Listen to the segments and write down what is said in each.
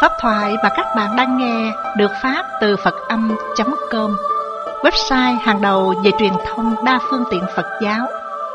Pháp thoại mà các bạn đang nghe được phát từ Phật-âm.com, website hàng đầu về truyền thông đa phương tiện Phật giáo.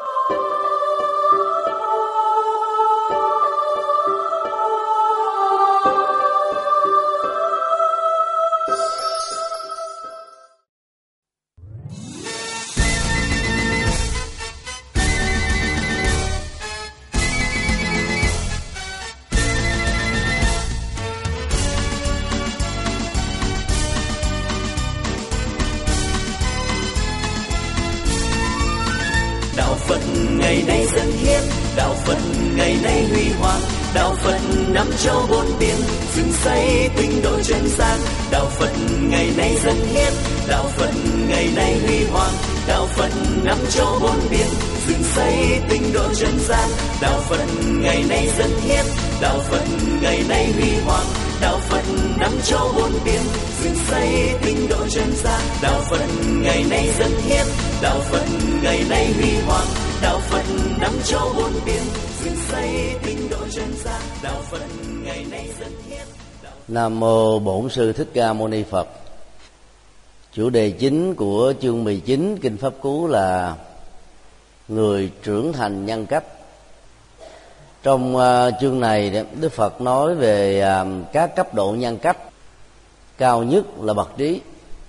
Đạo Phật ngày nay dân hiến, đạo Phật ngày nay huy hoàng, đạo Phật năm châu bốn biển, dựng xây tinh độ chân gian. Đạo Phật ngày nay dân hiến, đạo Phật ngày nay huy hoàng, đạo Phật năm châu bốn biển, dựng xây tinh độ chân gian. Đạo Phật ngày nay dân hiến, đạo Phật ngày nay huy hoàng, đạo Phật năm châu bốn biển, dựng xây tinh độ chân gian. Đạo Phật ngày nay dân hiến, đạo Phật ngày nay huy hoàng, đạo Phật năm châu bốn biển, dựng xây tinh độ chân gian. Đạo Phật ngày nay dân hiến. Nam mô Bổn Sư Thích Ca Mâu Ni Phật. Chủ đề chính của chương 19 Kinh Pháp Cú là người trưởng thành nhân cách. Trong chương này, Đức Phật nói về các cấp độ nhân cách. Cao nhất là bậc trí,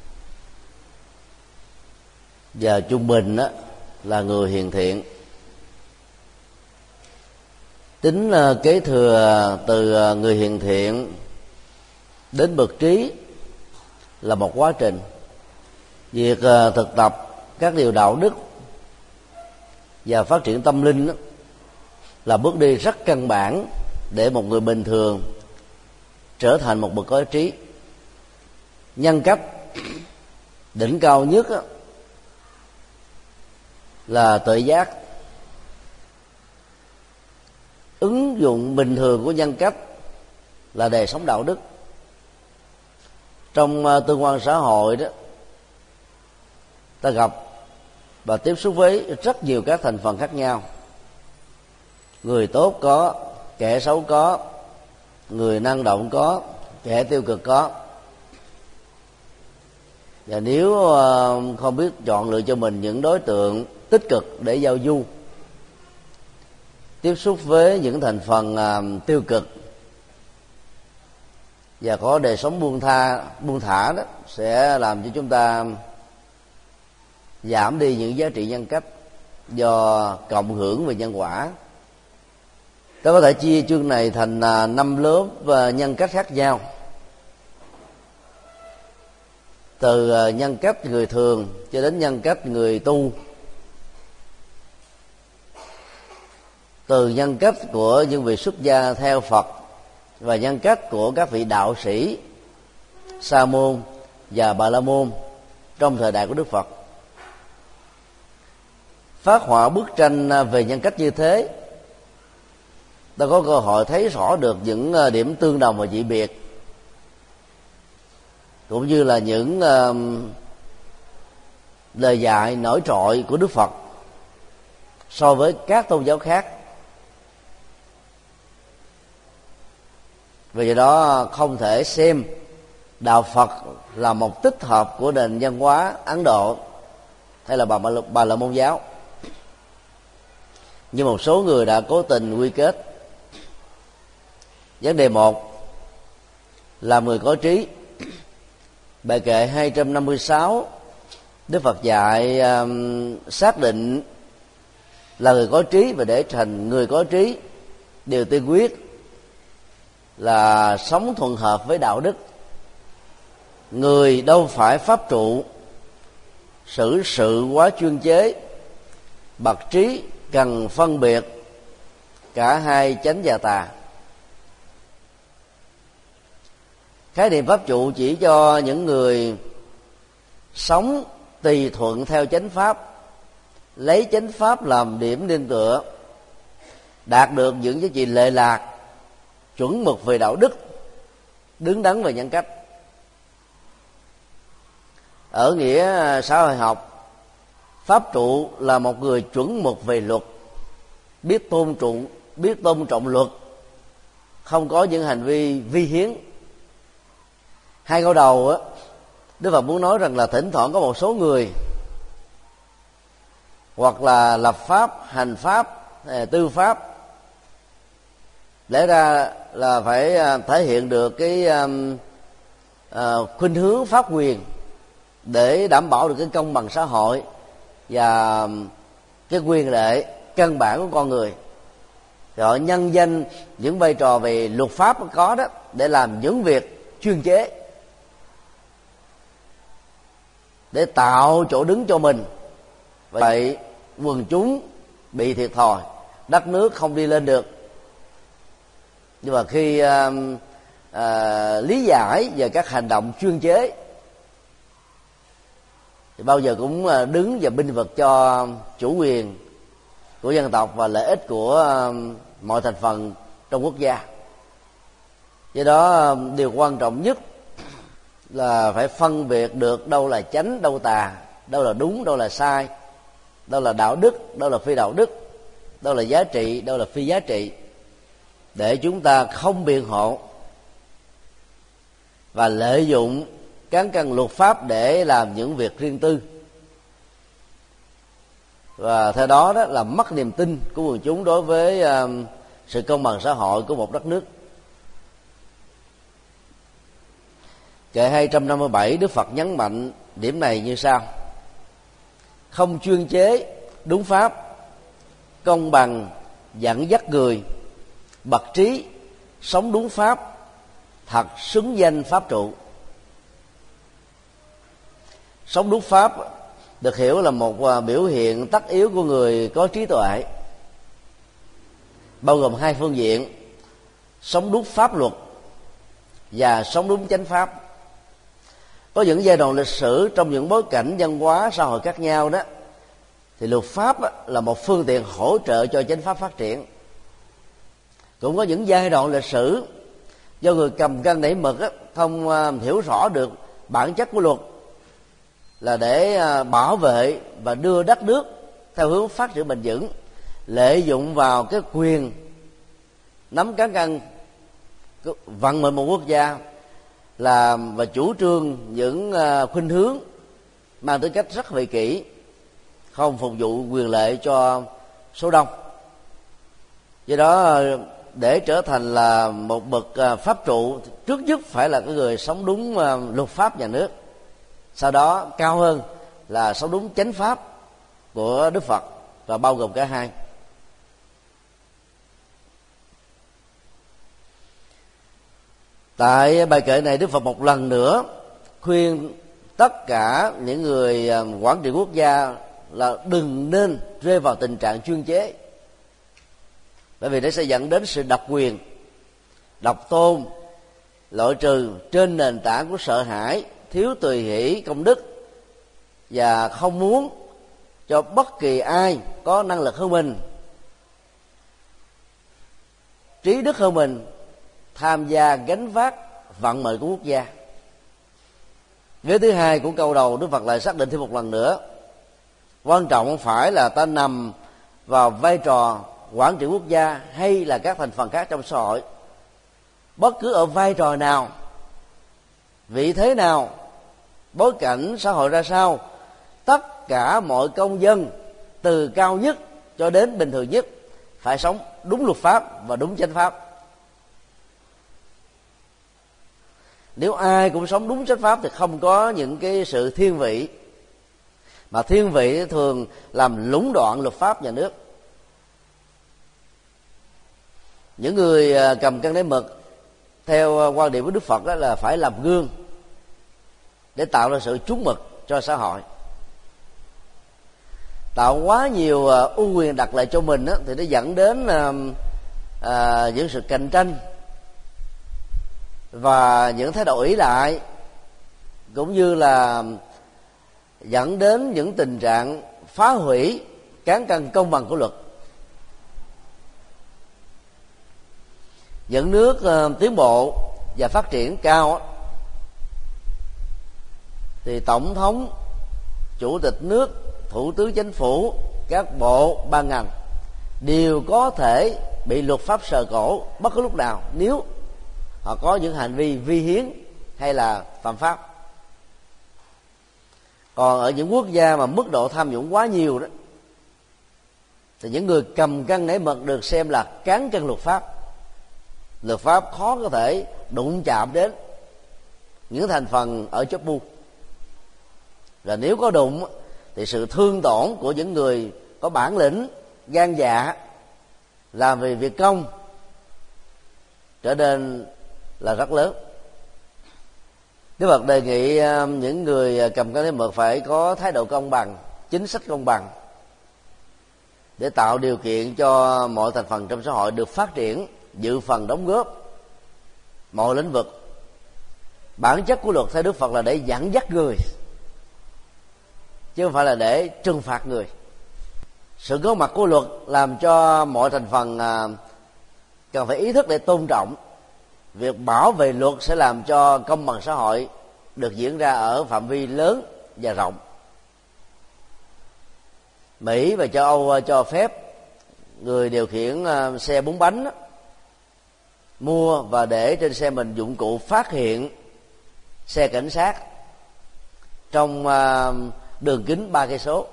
và trung bình là người hiền thiện. Tính kế thừa từ người hiền thiện đến bậc trí là một quá trình. Việc thực tập các điều đạo đức và phát triển tâm linh là bước đi rất căn bản để một người bình thường trở thành một bậc có trí. Nhân cách đỉnh cao nhất là tuệ giác. Ứng dụng bình thường của nhân cách là đời sống đạo đức. Trong tương quan xã hội đó, ta gặp và tiếp xúc với rất nhiều các thành phần khác nhau. Người tốt có, kẻ xấu có, người năng động có, kẻ tiêu cực có. Và nếu không biết chọn lựa cho mình những đối tượng tích cực để giao du, tiếp xúc với những thành phần tiêu cực và có đời sống buông thả đó, sẽ làm cho chúng ta giảm đi những giá trị nhân cách do cộng hưởng về nhân quả. Ta có thể chia chương này thành 5 lớp nhân cách khác nhau. Từ nhân cách người thường cho đến nhân cách người tu, từ nhân cách của những vị xuất gia theo Phật và nhân cách của các vị đạo sĩ Sa môn và Bà la môn trong thời đại của Đức Phật. Phát họa bức tranh về nhân cách như thế, ta có cơ hội thấy rõ được những điểm tương đồng và dị biệt, cũng như là những lời dạy nổi trội của Đức Phật so với các tôn giáo khác. Vì vậy đó không thể xem đạo Phật là một tích hợp của nền văn hóa Ấn Độ hay là Bà la môn giáo, nhưng một số người đã cố tình quy kết. Vấn đề 1 là người có trí. Bài kệ 256, Đức Phật dạy xác định là người có trí, và để thành người có trí, điều tiên quyết là sống thuận hợp với đạo đức. Người đâu phải pháp trụ, xử sự quá chuyên chế. Bậc trí cần phân biệt cả hai chánh và tà. Khái niệm pháp trụ chỉ cho những người sống tùy thuận theo chánh pháp, lấy chánh pháp làm điểm nương tựa, đạt được những giá trị lệ lạc, chuẩn mực về đạo đức, đứng đắn về nhân cách. Ở nghĩa xã hội học, pháp trụ là một người chuẩn mực về luật, biết tôn trọng luật, không có những hành vi vi hiến, Hai câu đầu á, Đức Phật muốn nói rằng là thỉnh thoảng có một số người hoặc là lập pháp, hành pháp, tư pháp, lẽ ra là phải thể hiện được cái khuynh hướng pháp quyền để đảm bảo được cái công bằng xã hội và cái quyền lợi căn bản của con người. Thì họ nhân danh những vai trò về luật pháp có đó để làm những việc chuyên chế, để tạo chỗ đứng cho mình. Vậy quần chúng bị thiệt thòi, đất nước không đi lên được. Nhưng mà khi lý giải về các hành động chuyên chế thì bao giờ cũng đứng và binh vực cho chủ quyền của dân tộc và lợi ích của mọi thành phần trong quốc gia. Do đó điều quan trọng nhất là phải phân biệt được đâu là chánh, đâu tà, đâu là đúng, đâu là sai, đâu là đạo đức, đâu là phi đạo đức, đâu là giá trị, đâu là phi giá trị, để chúng ta không biện hộ và lợi dụng cán cân luật pháp để làm những việc riêng tư, và theo đó đó là mất niềm tin của quần chúng đối với sự công bằng xã hội của một đất nước. Kệ 257, Đức Phật nhấn mạnh điểm này như sau: không chuyên chế, đúng pháp, công bằng, dẫn dắt người, bậc trí, sống đúng pháp, thật xứng danh pháp trụ. Sống đúng pháp được hiểu là một biểu hiện tất yếu của người có trí tuệ, bao gồm hai phương diện: sống đúng pháp luật và sống đúng chánh pháp. Có những giai đoạn lịch sử trong những bối cảnh văn hóa xã hội khác nhau đó, thì luật pháp là một phương tiện hỗ trợ cho chánh pháp phát triển. Cũng có những giai đoạn lịch sử do người cầm cân nảy mực không hiểu rõ được bản chất của luật là để bảo vệ và đưa đất nước theo hướng phát triển bền vững, lợi dụng vào cái quyền nắm cán cân vận mệnh một quốc gia, làm và chủ trương những khuynh hướng mang tính cách rất vị kỷ, không phục vụ quyền lợi cho số đông. Do đó để trở thành là một bậc pháp trụ, trước nhất phải là cái người sống đúng luật pháp nhà nước, sau đó cao hơn là sống đúng chánh pháp của Đức Phật, và bao gồm cả hai. Tại bài kệ này, Đức Phật một lần nữa khuyên tất cả những người quản trị quốc gia là đừng nên rơi vào tình trạng chuyên chế, bởi vì nó sẽ dẫn đến sự độc quyền, độc tôn, loại trừ trên nền tảng của sợ hãi, thiếu tùy hỷ công đức, và không muốn cho bất kỳ ai có năng lực hơn mình, trí đức hơn mình tham gia gánh vác vận mệnh của quốc gia. Vế thứ hai của câu đầu, Đức Phật lại xác định thêm một lần nữa: quan trọng không phải là ta nằm vào vai trò quản trị quốc gia hay là các thành phần khác trong xã hội. Bất cứ ở vai trò nào, vị thế nào, bối cảnh xã hội ra sao, tất cả mọi công dân từ cao nhất cho đến bình thường nhất phải sống đúng luật pháp và đúng chánh pháp. Nếu ai cũng sống đúng chánh pháp thì không có những cái sự thiên vị, mà thiên vị thường làm lũng đoạn luật pháp nhà nước. Những người cầm cân nảy mực theo quan điểm của Đức Phật đó là phải làm gương để tạo ra sự trúng mực cho xã hội. Tạo quá nhiều ưu quyền đặt lại cho mình đó, thì nó dẫn đến những sự cạnh tranh và những thái độ ỷ lại, cũng như là dẫn đến những tình trạng phá hủy cán cân công bằng của luật. Những nước tiến bộ và phát triển cao thì tổng thống, chủ tịch nước, thủ tướng chính phủ, các bộ ban ngành đều có thể bị luật pháp sờ cổ bất cứ lúc nào nếu họ có những hành vi vi hiến hay là phạm pháp. Còn ở những quốc gia mà mức độ tham nhũng quá nhiều đó, thì những người cầm cân nảy mực được xem là cán cân luật pháp. Luật pháp khó có thể đụng chạm đến những thành phần ở chóp bu. Và nếu có đụng thì sự thương tổn của những người có bản lĩnh, gan dạ, làm vì việc công trở nên là rất lớn. Đức Phật đề nghị những người cầm cân nảy mực phải có thái độ công bằng, chính sách công bằng, để tạo điều kiện cho mọi thành phần trong xã hội được phát triển, dự phần đóng góp mọi lĩnh vực. Bản chất của luật theo Đức Phật là để dẫn dắt người, chứ không phải là để trừng phạt người. Sự có mặt của luật làm cho mọi thành phần cần phải ý thức để tôn trọng. Việc bảo vệ luật sẽ làm cho công bằng xã hội được diễn ra ở phạm vi lớn và rộng. Mỹ và châu Âu cho phép người điều khiển xe 4 bánh đó, mua và để trên xe mình dụng cụ phát hiện xe cảnh sát trong đường kính 3 cây số.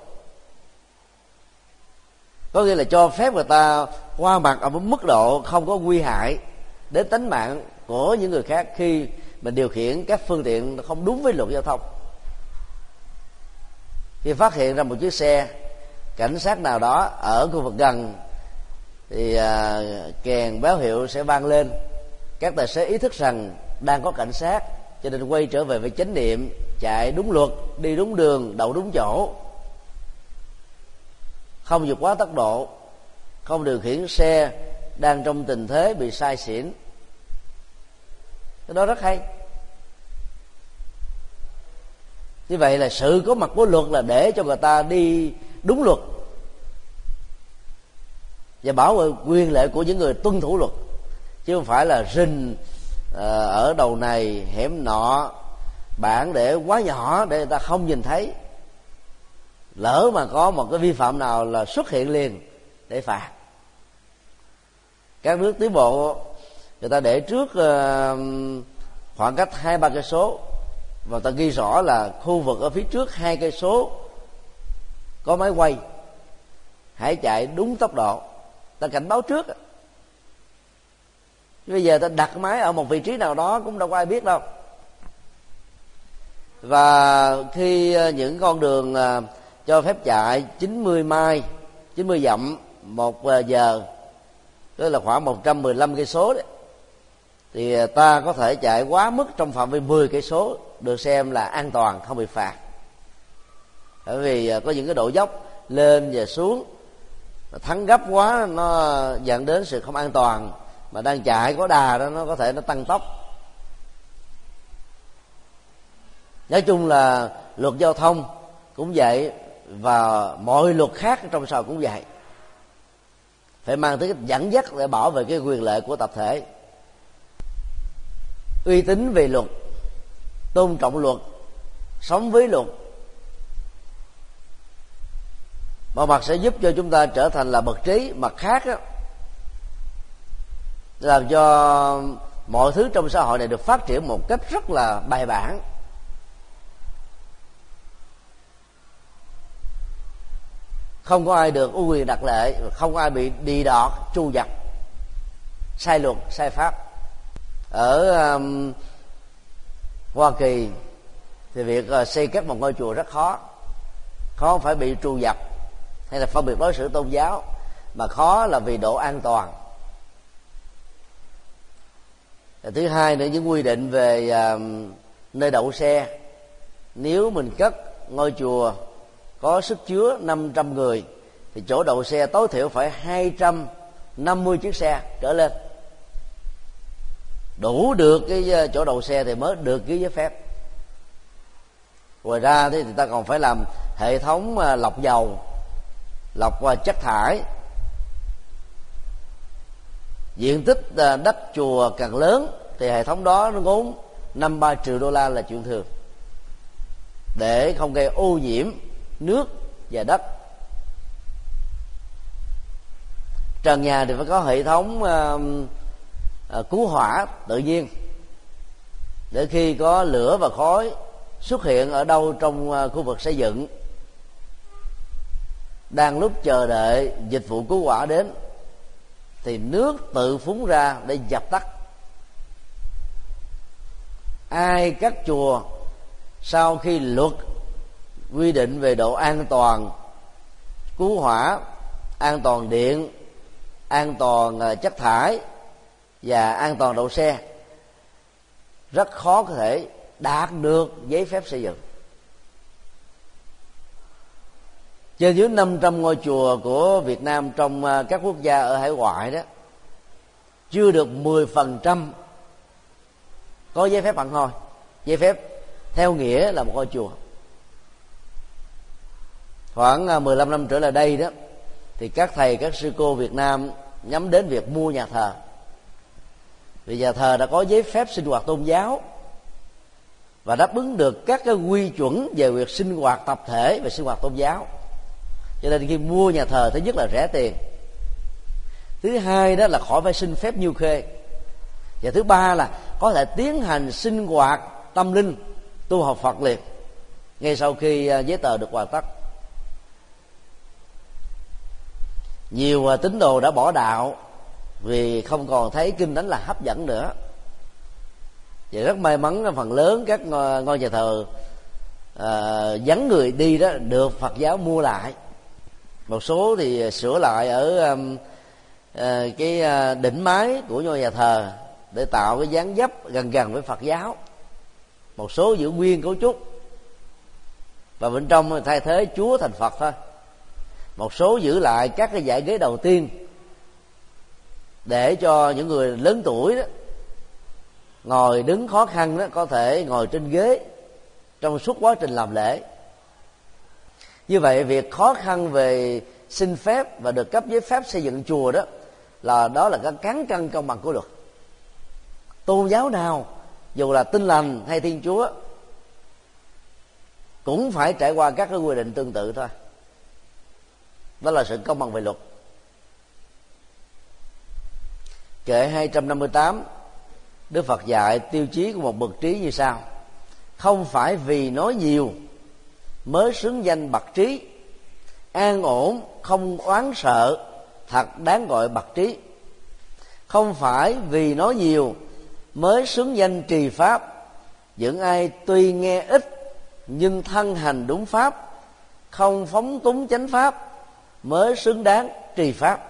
Có nghĩa là cho phép người ta qua mặt ở một mức độ không có nguy hại đến tính mạng của những người khác khi mình điều khiển các phương tiện không đúng với luật giao thông. Khi phát hiện ra một chiếc xe cảnh sát nào đó ở khu vực gần thì kèn báo hiệu sẽ vang lên. Các tài xế ý thức rằng đang có cảnh sát, cho nên quay trở về với chánh niệm, chạy đúng luật, đi đúng đường, đậu đúng chỗ, không vượt quá tốc độ, không điều khiển xe đang trong tình thế bị say xỉn. Cái đó rất hay. Như vậy là sự có mặt của luật là để cho người ta đi đúng luật và bảo vệ quyền lợi của những người tuân thủ luật, chứ không phải là rình ở đầu này hẻm nọ, bảng để quá nhỏ để người ta không nhìn thấy. Lỡ mà có một cái vi phạm nào là xuất hiện liền để phạt. Các nước tiến bộ người ta để trước khoảng cách 2-3 cây số và ta ghi rõ là khu vực ở phía trước 2 cây số có máy quay, hãy chạy đúng tốc độ. Ta cảnh báo trước. Bây giờ ta đặt máy ở một vị trí nào đó cũng đâu có ai biết đâu. Và khi những con đường cho phép chạy 90 mai, 90 dặm 1 giờ, tức là khoảng 115 cây số đấy, thì ta có thể chạy quá mức trong phạm vi 10 cây số được xem là an toàn, không bị phạt. Bởi vì có những cái độ dốc lên và xuống, thắng gấp quá nó dẫn đến sự không an toàn, mà đang chạy có đà đó nó có thể nó tăng tốc. Nói chung là luật giao thông cũng vậy, và mọi luật khác trong xã hội cũng vậy, phải mang tới dẫn dắt để bảo vệ cái quyền lợi của tập thể. Uy tín về luật, tôn trọng luật, sống với luật, một mặt sẽ giúp cho chúng ta trở thành là bậc trí, mặt khác đó, làm cho mọi thứ trong xã hội này được phát triển một cách rất là bài bản. Không có ai được ưu quyền đặc lệ, không có ai bị đì đọt, tru dập, sai luật, sai pháp. Ở Hoa Kỳ thì việc xây cất một ngôi chùa rất khó. Khó không phải bị tru dập hay là phân biệt đối xử tôn giáo, mà khó là vì độ an toàn. Thứ hai nữa, những quy định về nơi đậu xe. Nếu mình cất ngôi chùa có sức chứa 500 người thì chỗ đậu xe tối thiểu phải 250 chiếc xe trở lên, đủ được cái chỗ đậu xe thì mới được ký giấy phép. Ngoài ra thì ta còn phải làm hệ thống lọc dầu, lọc chất thải. Diện tích đất chùa càng lớn thì hệ thống đó nó ngốn 5-3 triệu đô la là chuyện thường, để không gây ô nhiễm nước và đất. Trần nhà thì phải có hệ thống cứu hỏa tự nhiên, để khi có lửa và khói xuất hiện ở đâu trong khu vực xây dựng, đang lúc chờ đợi dịch vụ cứu hỏa đến, thì nước tự phúng ra để dập tắt. Ai các chùa sau khi luật quy định về độ an toàn cứu hỏa, an toàn điện, an toàn chất thải và an toàn đậu xe, rất khó có thể đạt được giấy phép xây dựng. Trên dưới 500 ngôi chùa của Việt Nam trong các quốc gia ở hải ngoại đó, chưa được 10% có giấy phép hẳn hoi, giấy phép theo nghĩa là một ngôi chùa. Khoảng 15 năm trở lại đây đó, thì các thầy, các sư cô Việt Nam nhắm đến việc mua nhà thờ. Vì nhà thờ đã có giấy phép sinh hoạt tôn giáo và đáp ứng được các cái quy chuẩn về việc sinh hoạt tập thể và sinh hoạt tôn giáo, cho nên khi mua nhà thờ, thứ nhất là rẻ tiền, thứ hai đó là khỏi phải xin phép nhiêu khê, và thứ ba là có thể tiến hành sinh hoạt tâm linh, tu học Phật liền ngay sau khi giấy tờ được hoàn tất. Nhiều tín đồ đã bỏ đạo vì không còn thấy kinh thánh là hấp dẫn nữa. Và rất may mắn phần lớn các ngôi nhà thờ vắng người đi đó được Phật giáo mua lại. Một số thì sửa lại ở cái đỉnh mái của ngôi nhà thờ để tạo cái dáng dấp gần gần với Phật giáo. Một số giữ nguyên cấu trúc và bên trong thay thế Chúa thành Phật thôi. Một số giữ lại các cái dãy ghế đầu tiên để cho những người lớn tuổi đó, ngồi đứng khó khăn đó, có thể ngồi trên ghế trong suốt quá trình làm lễ. Như vậy việc khó khăn về xin phép và được cấp giấy phép xây dựng chùa đó là cái cán cân công bằng của luật. Tôn giáo nào, dù là Tin Lành hay Thiên Chúa, cũng phải trải qua các cái quy định tương tự thôi. Đó là sự công bằng về luật. Kệ 258, Đức Phật dạy tiêu chí của một bậc trí như sau: không phải vì nói nhiều mới xứng danh bậc trí, an ổn không oán sợ thật đáng gọi bậc trí. Không phải vì nói nhiều mới xứng danh trì pháp, những ai tuy nghe ít nhưng thân hành đúng pháp, không phóng túng chánh pháp mới xứng đáng trì pháp.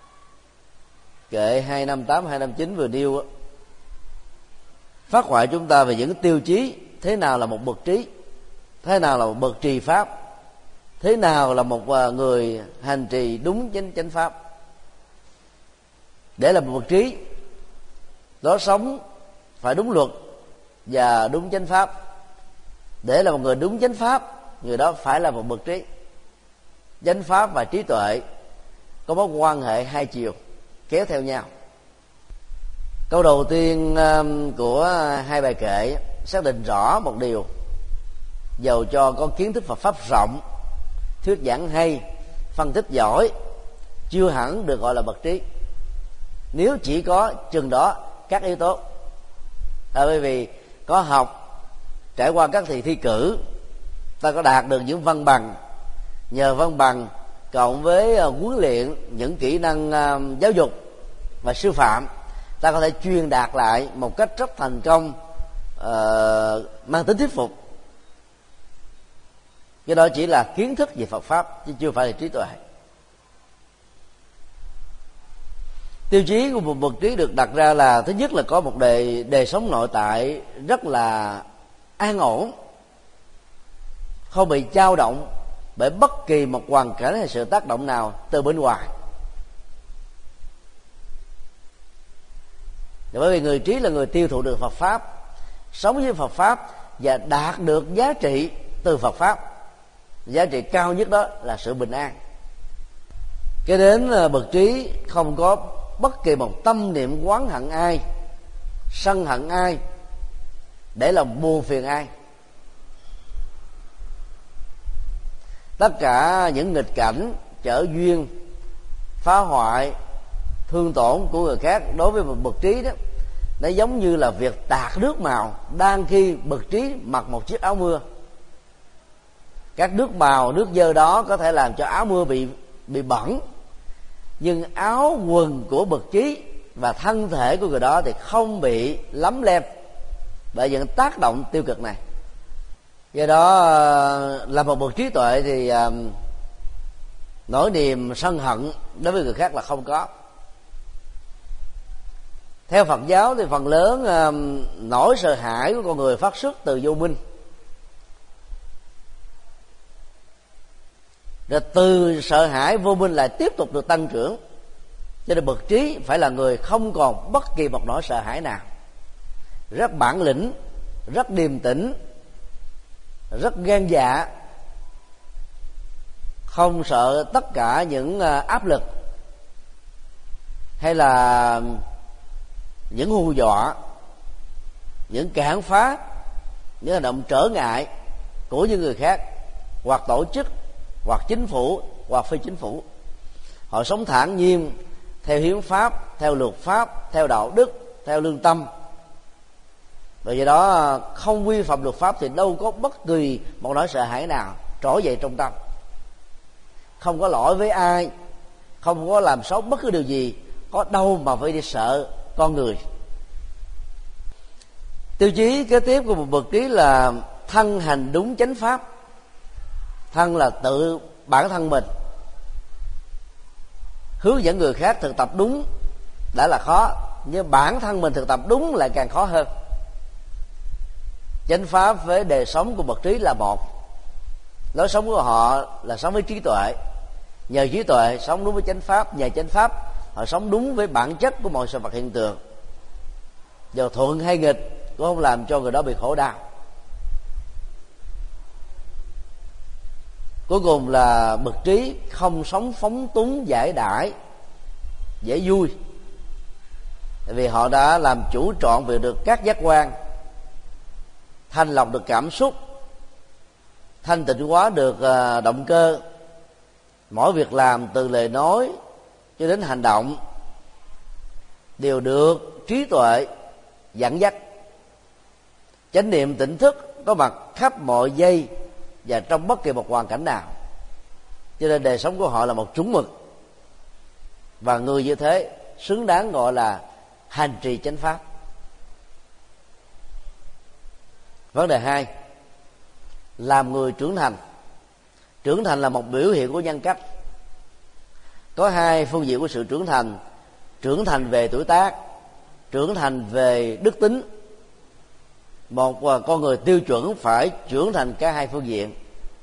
Kệ 258, 259 vừa nêu phát họa chúng ta về những tiêu chí thế nào là một bậc trí, thế nào là một bậc trì pháp, thế nào là một người hành trì đúng chánh pháp. Để là một bậc trí, đó sống phải đúng luật và đúng chánh pháp. Để là một người đúng chánh pháp, người đó phải là một bậc trí. Chánh pháp và trí tuệ có mối quan hệ hai chiều kéo theo nhau. Câu đầu tiên của hai bài kệ xác định rõ một điều: dầu cho có kiến thức Phật pháp rộng, thuyết giảng hay, phân tích giỏi, chưa hẳn được gọi là bậc trí. Nếu chỉ có chừng đó các yếu tố, bởi vì có học, trải qua các thi cử, ta có đạt được những văn bằng, nhờ văn bằng cộng với huấn luyện những kỹ năng giáo dục và sư phạm, ta có thể truyền đạt lại một cách rất thành công, mang tính thuyết phục. Cái đó chỉ là kiến thức về Phật pháp chứ chưa phải là trí tuệ. Tiêu chí của một bậc trí được đặt ra là: thứ nhất là có một đời sống nội tại rất là an ổn, không bị dao động bởi bất kỳ một hoàn cảnh hay sự tác động nào từ bên ngoài. Bởi vì người trí là người tiêu thụ được Phật pháp, sống với Phật pháp và đạt được giá trị từ Phật pháp. Giá trị cao nhất đó là sự bình an. Cái đến bậc trí không có bất kỳ một tâm niệm oán hận ai, sân hận ai, để lòng buồn phiền ai. Tất cả những nghịch cảnh, trở duyên, phá hoại, thương tổn của người khác đối với một bậc trí đó, nó giống như là việc tạt nước màu đang khi bậc trí mặc một chiếc áo mưa. Các nước màu, nước dơ đó có thể làm cho áo mưa bị bẩn, nhưng áo quần của bậc trí và thân thể của người đó thì không bị lấm lem bởi những tác động tiêu cực này. Do đó là một bậc trí tuệ thì nỗi niềm sân hận đối với người khác là không có. Theo Phật giáo thì phần lớn nỗi sợ hãi của con người phát xuất từ vô minh, rồi từ sợ hãi vô minh lại tiếp tục được tăng trưởng. Cho nên bậc trí phải là người không còn bất kỳ một nỗi sợ hãi nào, rất bản lĩnh, rất điềm tĩnh, rất gan dạ, không sợ tất cả những áp lực hay là những hù dọa, những cản phá, những hành động trở ngại của những người khác, hoặc tổ chức, hoặc chính phủ, hoặc phi chính phủ. Họ sống thản nhiên theo hiến pháp, theo luật pháp, theo đạo đức, theo lương tâm. Bởi vì đó không vi phạm luật pháp thì đâu có bất kỳ một nỗi sợ hãi nào trỗi dậy trong tâm. Không có lỗi với ai, không có làm xấu bất cứ điều gì, có đâu mà phải đi sợ con người. Tiêu chí kế tiếp của một bậc trí là thân hành đúng chánh pháp. Thân là tự bản thân mình, hướng dẫn người khác thực tập đúng đã là khó, nhưng bản thân mình thực tập đúng lại càng khó hơn. Chánh pháp với đời sống của bậc trí là một. Lối sống của họ là sống với trí tuệ, nhờ trí tuệ sống đúng với chánh pháp, nhờ chánh pháp họ sống đúng với bản chất của mọi sự vật hiện tượng. Dù thuận hay nghịch cũng không làm cho người đó bị khổ đau. Cuối cùng là bậc trí không sống phóng túng giải đãi dễ vui, tại vì họ đã làm chủ trọn việc được các giác quan, thanh lọc được cảm xúc, thanh tịnh hóa được động cơ. Mỗi việc làm từ lời nói cho đến hành động đều được trí tuệ dẫn dắt. Chánh niệm tỉnh thức có mặt khắp mọi giây và trong bất kỳ một hoàn cảnh nào. Cho nên đời sống của họ là một chuẩn mực, và người như thế xứng đáng gọi là hành trì chánh pháp. Vấn đề 2, làm người trưởng thành. Trưởng thành là một biểu hiện của nhân cách. Có hai phương diện của sự trưởng thành: trưởng thành về tuổi tác, trưởng thành về đức tính. Một con người tiêu chuẩn phải trưởng thành cả hai phương diện.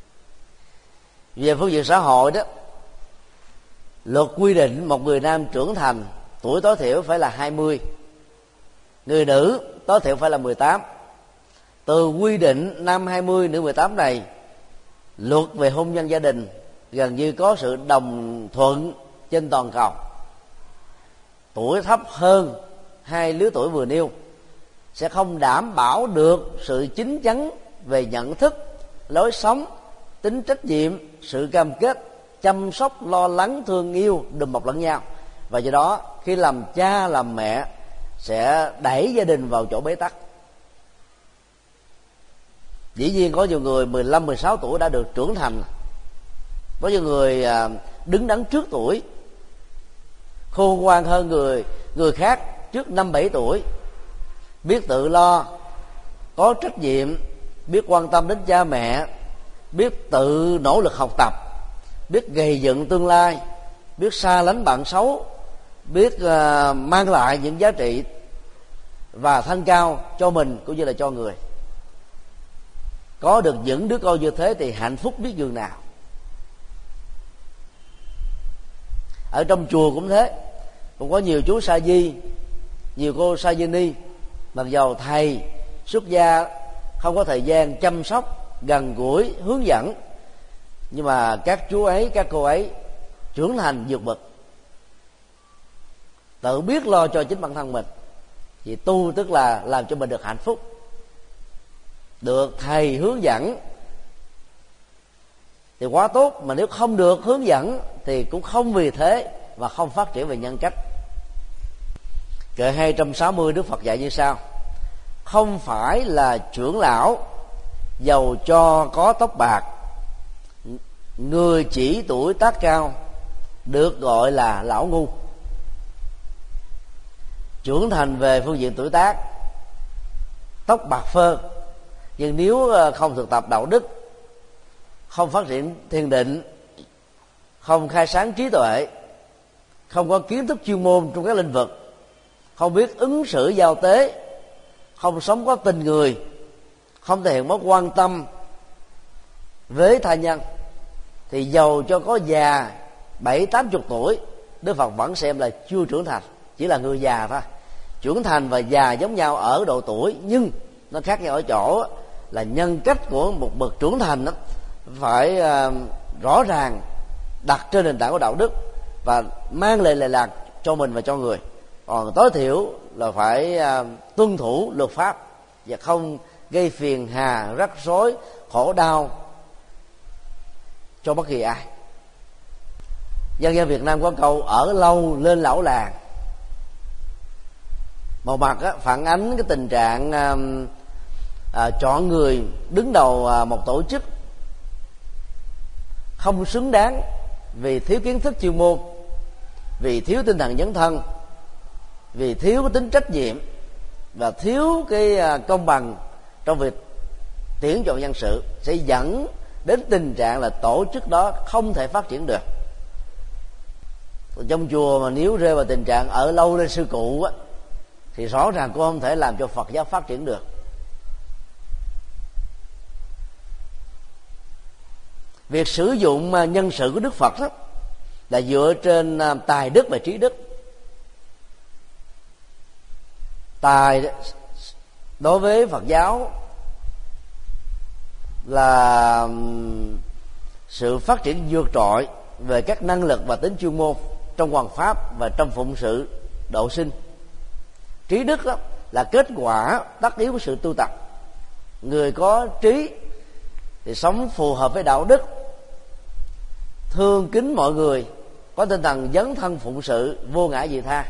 Về phương diện xã hội đó, luật quy định một người nam trưởng thành tuổi tối thiểu phải là 20, người nữ tối thiểu phải là 18. Từ quy định nam 20 nữ 18 này, luật về hôn nhân gia đình gần như có sự đồng thuận trên toàn cầu. Tuổi thấp hơn hai lứa tuổi vừa nêu sẽ không đảm bảo được sự chín chắn về nhận thức, lối sống, tính trách nhiệm, sự cam kết, chăm sóc, lo lắng, thương yêu, đùm bọc lẫn nhau. Và do đó khi làm cha làm mẹ sẽ đẩy gia đình vào chỗ bế tắc. Dĩ nhiên có nhiều người 15-16 tuổi đã được trưởng thành, có nhiều người đứng đắn trước tuổi, khôn ngoan hơn người khác trước 5-7 tuổi, biết tự lo, có trách nhiệm, biết quan tâm đến cha mẹ, biết tự nỗ lực học tập, biết gầy dựng tương lai, biết xa lánh bạn xấu, biết mang lại những giá trị và thanh cao cho mình cũng như là cho người. Có được những đứa con như thế thì hạnh phúc biết nhường nào. Ở trong chùa cũng thế, cũng có nhiều chú sa di, nhiều cô sa di ni, mặc dầu thầy xuất gia không có thời gian chăm sóc, gần gũi, hướng dẫn, nhưng mà các chú ấy, các cô ấy trưởng thành vượt bậc, tự biết lo cho chính bản thân mình. Vì tu tức là làm cho mình được hạnh phúc, được thầy hướng dẫn thì quá tốt, mà nếu không được hướng dẫn thì cũng không vì thế mà không phát triển về nhân cách. Kệ 260 Đức Phật dạy như sau: không phải là trưởng lão giàu cho có tóc bạc, người chỉ tuổi tác cao được gọi là lão ngu. Trưởng thành về phương diện tuổi tác, tóc bạc phơ, nhưng nếu không thực tập đạo đức, không phát triển thiền định, không khai sáng trí tuệ, không có kiến thức chuyên môn trong các lĩnh vực, không biết ứng xử giao tế, không sống có tình người, không thể hiện mối quan tâm với tha nhân, thì dầu cho có già 70-80 tuổi, Đức Phật vẫn xem là chưa trưởng thành, chỉ là người già thôi. Trưởng thành và già giống nhau ở độ tuổi, nhưng nó khác nhau ở chỗ là nhân cách của một bậc trưởng thành đó phải rõ ràng, đặt trên nền tảng của đạo đức và mang lại lệ lạc cho mình và cho người. Còn tối thiểu là phải tuân thủ luật pháp và không gây phiền hà, rắc rối, khổ đau cho bất kỳ ai. Dân gian Việt Nam có câu ở lâu lên lão làng. Một mặt phản ánh cái tình trạng chọn người đứng đầu một tổ chức không xứng đáng vì thiếu kiến thức chuyên môn, vì thiếu tinh thần dấn thân, vì thiếu cái tính trách nhiệm và thiếu cái công bằng trong việc tuyển chọn nhân sự, sẽ dẫn đến tình trạng là tổ chức đó không thể phát triển được. Trong chùa mà nếu rơi vào tình trạng ở lâu lên sư cụ á, thì rõ ràng cũng không thể làm cho Phật giáo phát triển được. Việc sử dụng nhân sự của Đức Phật đó là dựa trên tài đức và trí đức. Tài đối với Phật giáo là sự phát triển vượt trội về các năng lực và tính chuyên môn trong hoằng pháp và trong phụng sự độ sinh. Trí đức đó là kết quả tất yếu của sự tu tập. Người có trí thì sống phù hợp với đạo đức, thương kính mọi người, có tinh thần dấn thân phụng sự, vô ngã vị tha.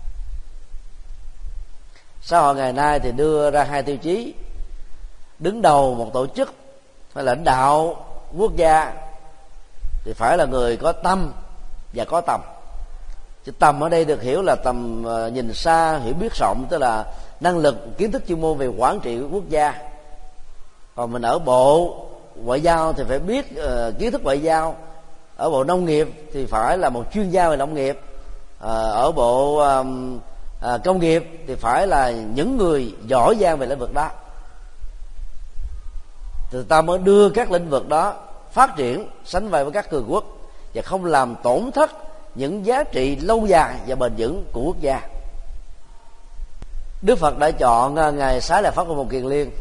Xã hội ngày nay thì đưa ra hai tiêu chí: đứng đầu một tổ chức hay lãnh đạo quốc gia thì phải là người có tâm và có tầm. Chứ tầm ở đây được hiểu là tầm nhìn xa, hiểu biết rộng, tức là năng lực, kiến thức chuyên môn về quản trị quốc gia. Còn mình ở bộ ngoại giao thì phải biết kiến thức ngoại giao. Ở bộ nông nghiệp thì phải là một chuyên gia về nông nghiệp. Ở bộ công nghiệp thì phải là những người giỏi giang về lĩnh vực đó. Từ ta mới đưa các lĩnh vực đó phát triển sánh vai với các cường quốc và không làm tổn thất những giá trị lâu dài và bền vững của quốc gia. Đức Phật đã chọn ngài Xá Lợi Phất của một kiền liên,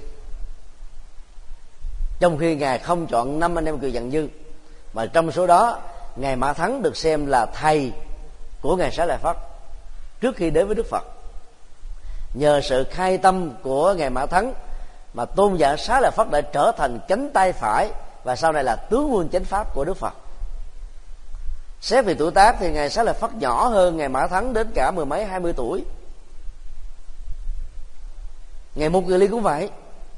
trong khi ngài không chọn 5 anh em kiều Dặn Dư, mà trong số đó ngài Mã Thắng được xem là thầy của ngài Xá Lợi Phất trước khi đến với Đức Phật. Nhờ sự khai tâm của ngài Mã Thắng mà tôn giả Xá Lợi Phất đã trở thành cánh tay phải và sau này là tướng quân chánh pháp của Đức Phật. Xét về tuổi tác thì ngài Xá Lợi Phất nhỏ hơn ngài Mã Thắng đến cả 10 mấy 20 tuổi. Ngài Mục Kiền Liên cũng vậy.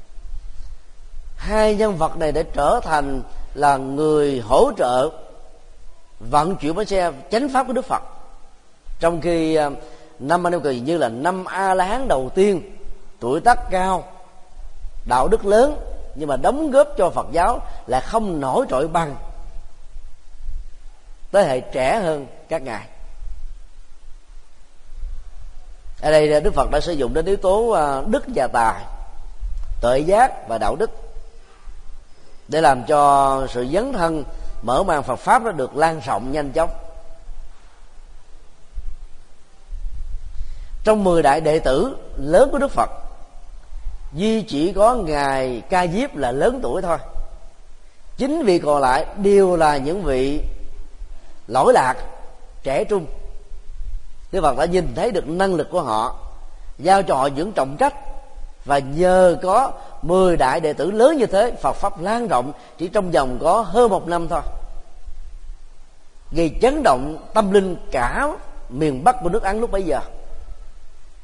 Hai nhân vật này đã trở thành là người hỗ trợ vận chuyển bánh xe chánh pháp của Đức Phật, trong khi 5 anh em Kiền Như là 5 A-la-hán đầu tiên, tuổi tác cao, đạo đức lớn, nhưng mà đóng góp cho Phật giáo là không nổi trội bằng thế hệ trẻ hơn các ngài. Ở đây Đức Phật đã sử dụng đến yếu tố đức và tài, tuệ giác và đạo đức để làm cho sự dấn thân mở mang Phật pháp nó được lan rộng nhanh chóng. Trong 10 đại đệ tử lớn của Đức Phật, duy chỉ có ngài Ca Diếp là lớn tuổi thôi. 9 vị còn lại đều là những vị lỗi lạc, trẻ trung. Đức Phật đã nhìn thấy được năng lực của họ, giao cho họ những trọng trách, và nhờ có 10 đại đệ tử lớn như thế, Phật pháp lan rộng chỉ trong vòng có hơn 1 năm thôi, gây chấn động tâm linh cả miền Bắc của nước Ấn lúc bấy giờ.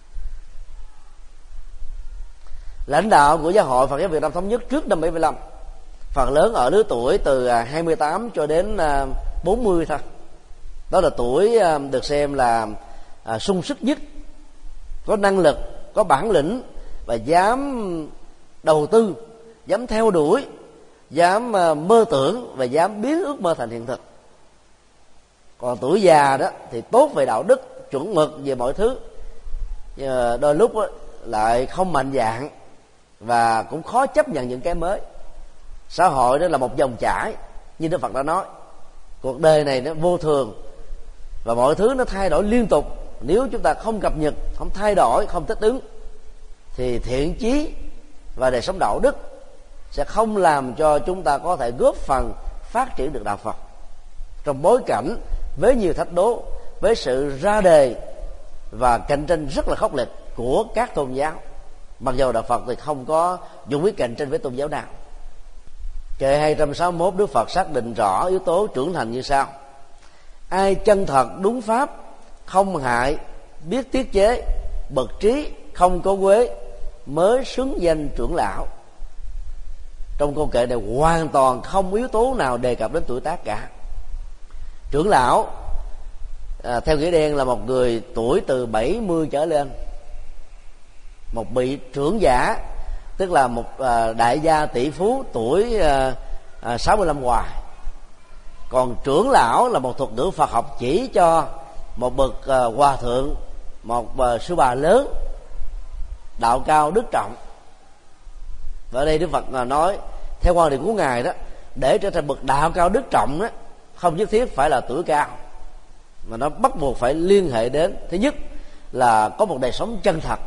lãnh đạo của Giáo hội Phật giáo Việt Nam Thống nhất trước năm 75, phần lớn ở lứa tuổi từ 28 cho đến 40 thôi. Đó là tuổi được xem là sung sức nhất, có năng lực, có bản lĩnh và dám đầu tư, dám theo đuổi, dám mơ tưởng và dám biến ước mơ thành hiện thực. Còn tuổi già đó thì tốt về đạo đức, chuẩn mực về mọi thứ, nhưng đôi lúc lại không mạnh dạn và cũng khó chấp nhận những cái mới. Xã hội đó là một dòng chảy, như Đức Phật đã nói, cuộc đời này nó vô thường và mọi thứ nó thay đổi liên tục. Nếu chúng ta không cập nhật, không thay đổi, không thích ứng thì thiện chí và đời sống đạo đức sẽ không làm cho chúng ta có thể góp phần phát triển được đạo Phật trong bối cảnh với nhiều thách đố, với sự ra đề và cạnh tranh rất là khốc liệt của các tôn giáo. Mặc dù đạo Phật thì không có dùng ý cạnh tranh với tôn giáo nào. Kệ 261, Đức Phật xác định rõ yếu tố trưởng thành như sau: ai chân thật đúng pháp, không hại, biết tiết chế, bậc trí, không có quế, mới xứng danh trưởng lão. Trong câu kệ này hoàn toàn không yếu tố nào đề cập đến tuổi tác cả. Trưởng lão theo nghĩa đen là một người tuổi từ 70 trở lên, một vị trưởng giả tức là một đại gia tỷ phú tuổi 65 hoài. Còn trưởng lão là một thuật ngữ Phật học chỉ cho một bậc hòa thượng, một sư bà lớn, đạo cao đức trọng. Và ở đây Đức Phật nói theo quan điểm của ngài đó, để trở thành bậc đạo cao đức trọng đó, không nhất thiết phải là tuổi cao, mà nó bắt buộc phải liên hệ đến, thứ nhất là có một đời sống chân thật,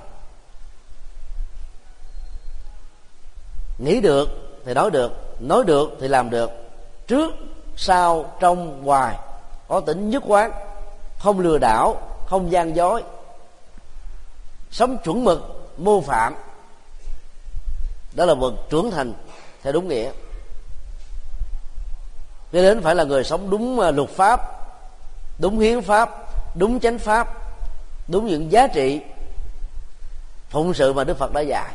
nghĩ được thì nói được thì làm được, trước sau trong ngoài, có tính nhất quán, không lừa đảo, không gian dối, sống chuẩn mực, mô phạm. Đó là bậc trưởng thành theo đúng nghĩa. Cho đến phải là người sống đúng luật pháp, đúng hiến pháp, đúng chánh pháp, đúng những giá trị phụng sự mà Đức Phật đã dạy,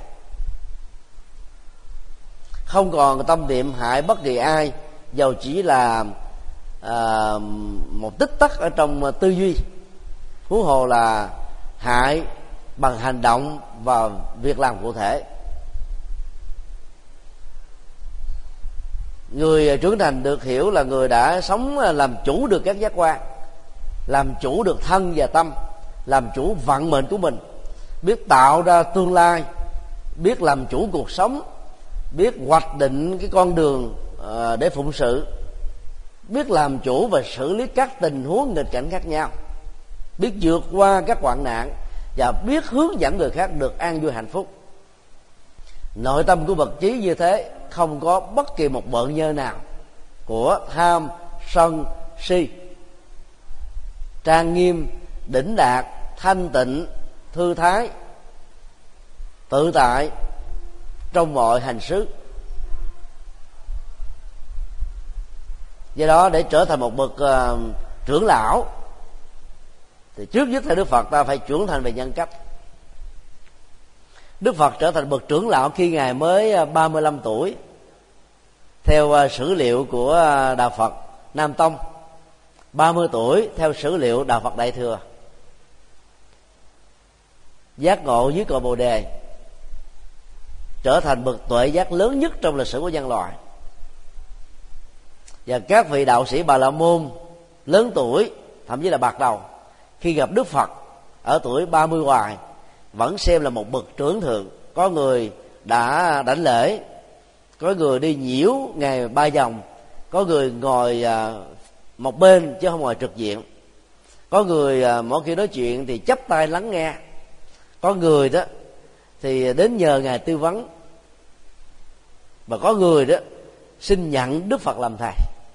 không còn tâm niệm hại bất kỳ ai, dầu chỉ là một tích tắc ở trong tư duy, huống hồ là hại bằng hành động và việc làm cụ thể. Người trưởng thành được hiểu là người đã sống làm chủ được các giác quan, làm chủ được thân và tâm, làm chủ vận mệnh của mình, biết tạo ra tương lai, biết làm chủ cuộc sống, biết hoạch định cái con đường để phụng sự, biết làm chủ và xử lý các tình huống nghịch cảnh khác nhau, biết vượt qua các hoạn nạn và biết hướng dẫn người khác được an vui hạnh phúc. Nội tâm của bậc trí như thế không có bất kỳ một bợn nhơ nào của tham, sân, si. Trang nghiêm, đỉnh đạt, thanh tịnh, thư thái, tự tại trong mọi hành xứ. Do đó để trở thành một bậc trưởng lão thì trước nhất theo Đức Phật ta phải trưởng thành về nhân cách. Đức Phật trở thành bậc trưởng lão khi ngài mới 35 tuổi. Theo sử liệu của Đạo Phật Nam Tông, 30 tuổi theo sử liệu Đạo Phật Đại Thừa. Giác ngộ dưới cội Bồ Đề, trở thành bậc tuệ giác lớn nhất trong lịch sử của nhân loại. Và các vị đạo sĩ Bà La Môn lớn tuổi, thậm chí là bạc đầu, khi gặp Đức Phật ở tuổi 30 hoài vẫn xem là một bậc trưởng thượng. Có người đã đảnh lễ, có người đi nhiễu ngày 3 vòng, có người ngồi một bên chứ không ngồi trực diện, có người mỗi khi nói chuyện thì chắp tay lắng nghe, có người đó thì đến nhờ ngài tư vấn, và có người đó xin nhận Đức Phật làm thầy.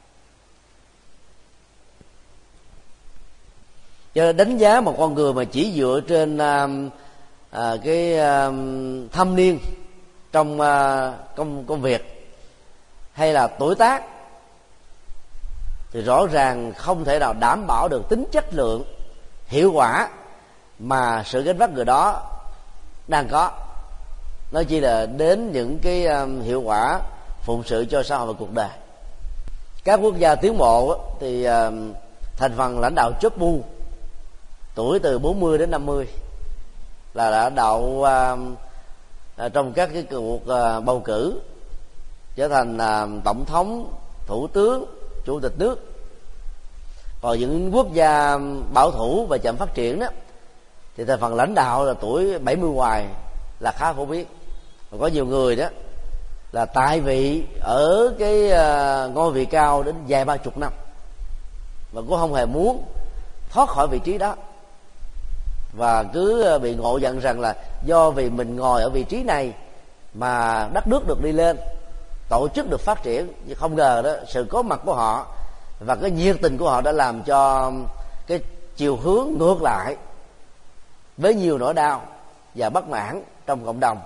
Cho nên đánh giá một con người mà chỉ dựa trên cái thâm niên trong công việc hay là tuổi tác thì rõ ràng không thể nào đảm bảo được tính chất lượng, hiệu quả mà sự gánh vác người đó đang có. nó chỉ là đến những cái hiệu quả phụng sự cho xã hội và cuộc đời. Các quốc gia tiến bộ thì thành phần lãnh đạo chóp bu tuổi từ 40 đến 50 là đã đậu trong các cái cuộc bầu cử trở thành tổng thống, thủ tướng, chủ tịch nước. Còn những quốc gia bảo thủ và chậm phát triển đó thì thành phần lãnh đạo là tuổi 70 ngoài là khá phổ biến. Và có nhiều người đó là tại vị ở cái ngôi vị cao đến vài 30 năm mà cũng không hề muốn thoát khỏi vị trí đó, và cứ bị ngộ nhận rằng là do vì mình ngồi ở vị trí này mà đất nước được đi lên, tổ chức được phát triển. Nhưng không ngờ đó, sự có mặt của họ và cái nhiệt tình của họ đã làm cho cái chiều hướng ngược lại, với nhiều nỗi đau và bất mãn trong cộng đồng.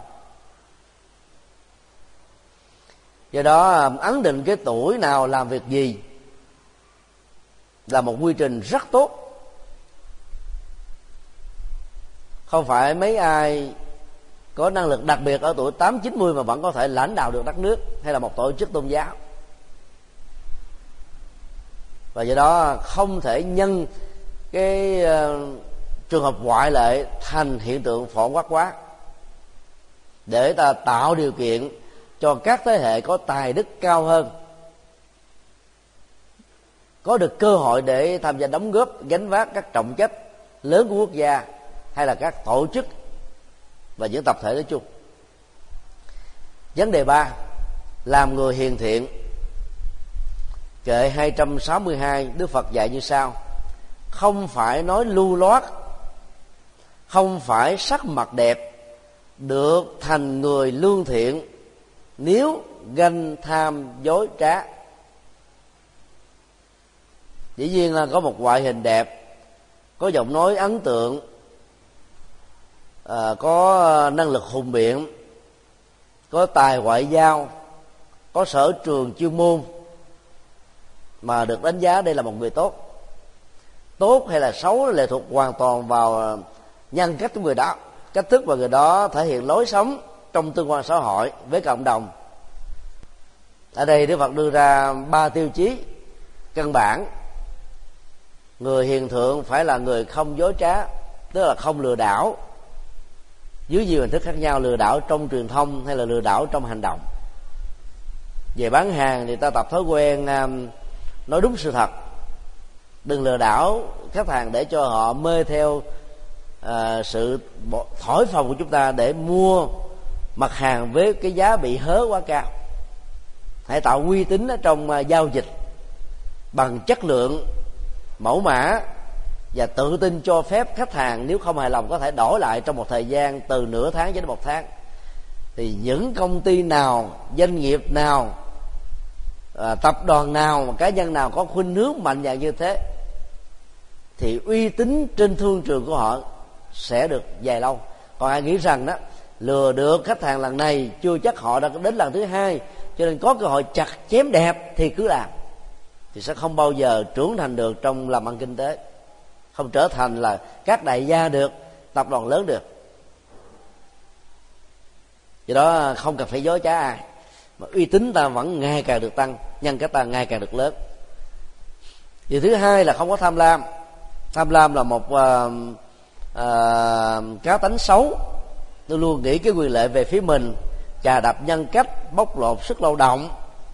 Do đó ấn định cái tuổi nào làm việc gì là một quy trình rất tốt. Không phải mấy ai có năng lực đặc biệt ở tuổi 8-90 mà vẫn có thể lãnh đạo được đất nước hay là một tổ chức tôn giáo. Và do đó không thể nhân cái trường hợp ngoại lệ thành hiện tượng phổ quát quá, để ta tạo điều kiện cho các thế hệ có tài đức cao hơn có được cơ hội để tham gia đóng góp, gánh vác các trọng trách lớn của quốc gia hay là các tổ chức và những tập thể nói chung. Vấn đề 3, làm người hiền thiện. Kệ 262 Đức Phật dạy như sau: không phải nói lưu loát, không phải sắc mặt đẹp được thành người lương thiện nếu ganh tham dối trá. Dĩ nhiên là có một ngoại hình đẹp, có giọng nói ấn tượng, có năng lực hùng biện, có tài ngoại giao, có sở trường chuyên môn mà được đánh giá đây là một người tốt. Tốt hay là xấu lệ thuộc hoàn toàn vào nhân cách của người đó, cách thức mà người đó thể hiện lối sống trong tương quan xã hội với cộng đồng. Ở đây Đức Phật đưa ra 3 tiêu chí căn bản. Người hiền thượng phải là người không dối trá, tức là không lừa đảo dưới nhiều hình thức khác nhau, lừa đảo trong truyền thông hay là lừa đảo trong hành động. Về bán hàng thì ta tập thói quen nói đúng sự thật, đừng lừa đảo khách hàng để cho họ mê theo sự thổi phồng của chúng ta để mua mặt hàng với cái giá bị hớ quá cao. Hãy tạo uy tín ở trong giao dịch bằng chất lượng, mẫu mã và tự tin cho phép khách hàng nếu không hài lòng có thể đổi lại trong một thời gian từ nửa tháng đến 1 tháng. Thì những công ty nào, doanh nghiệp nào, tập đoàn nào, cá nhân nào có khuynh hướng mạnh dạn như thế thì uy tín trên thương trường của họ sẽ được dài lâu. Còn ai nghĩ rằng đó lừa được khách hàng lần này chưa chắc họ đã đến lần thứ hai, cho nên có cơ hội chặt chém đẹp thì cứ làm, thì sẽ không bao giờ trưởng thành được trong làm ăn kinh tế, không trở thành là các đại gia được, tập đoàn lớn được. Do đó không cần phải dối trá ai, mà uy tín ta vẫn ngày càng được tăng, nhân cách ta ngày càng được lớn. Điều thứ hai là không có tham lam. Tham lam là một cá tánh xấu, tôi luôn nghĩ cái quyền lợi về phía mình, chà đạp nhân cách, bóc lột sức lao động,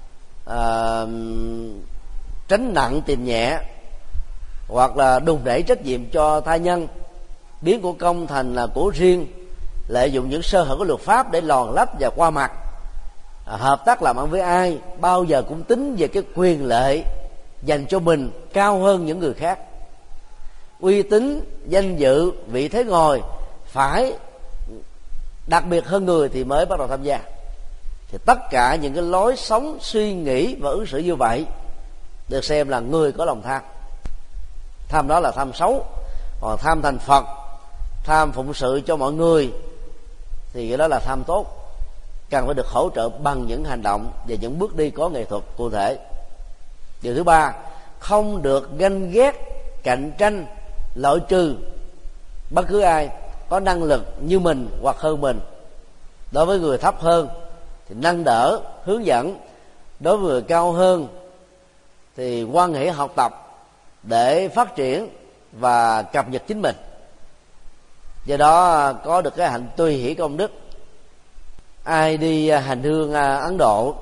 tránh nặng tìm nhẹ, hoặc là đùn đẩy trách nhiệm cho tha nhân, biến của công thành là của riêng, lợi dụng những sơ hở của luật pháp để lòn lách và qua mặt. Hợp tác làm ăn với ai bao giờ cũng tính về cái quyền lợi dành cho mình cao hơn những người khác. Uy tín, danh dự, vị thế ngồi phải đặc biệt hơn người thì mới bắt đầu tham gia. Thì tất cả những cái lối sống, suy nghĩ và ứng xử như vậy được xem là người có lòng tham. Tham đó là tham xấu. Còn tham thành Phật, tham phụng sự cho mọi người thì cái đó là tham tốt, cần phải được hỗ trợ bằng những hành động và những bước đi có nghệ thuật cụ thể. Điều thứ ba, không được ganh ghét, cạnh tranh, loại trừ bất cứ ai có năng lực như mình hoặc hơn mình. đối với người thấp hơn thì nâng đỡ, hướng dẫn, đối với người cao hơn thì quan hệ học tập để phát triển và cập nhật chính mình. Do đó có được cái hạnh tùy hỷ công đức. Ai đi hành hương Ấn Độ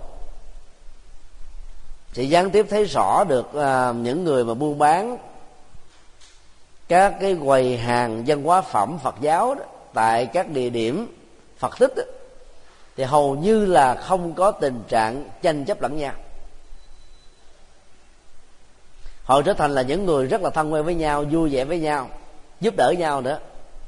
sẽ gián tiếp thấy rõ được những người mà buôn bán các cái quầy hàng văn hóa phẩm Phật giáo đó, tại các địa điểm Phật tích đó, thì hầu như là không có tình trạng tranh chấp lẫn nhau. Họ trở thành là những người rất là thân quen với nhau, vui vẻ với nhau, giúp đỡ nhau nữa.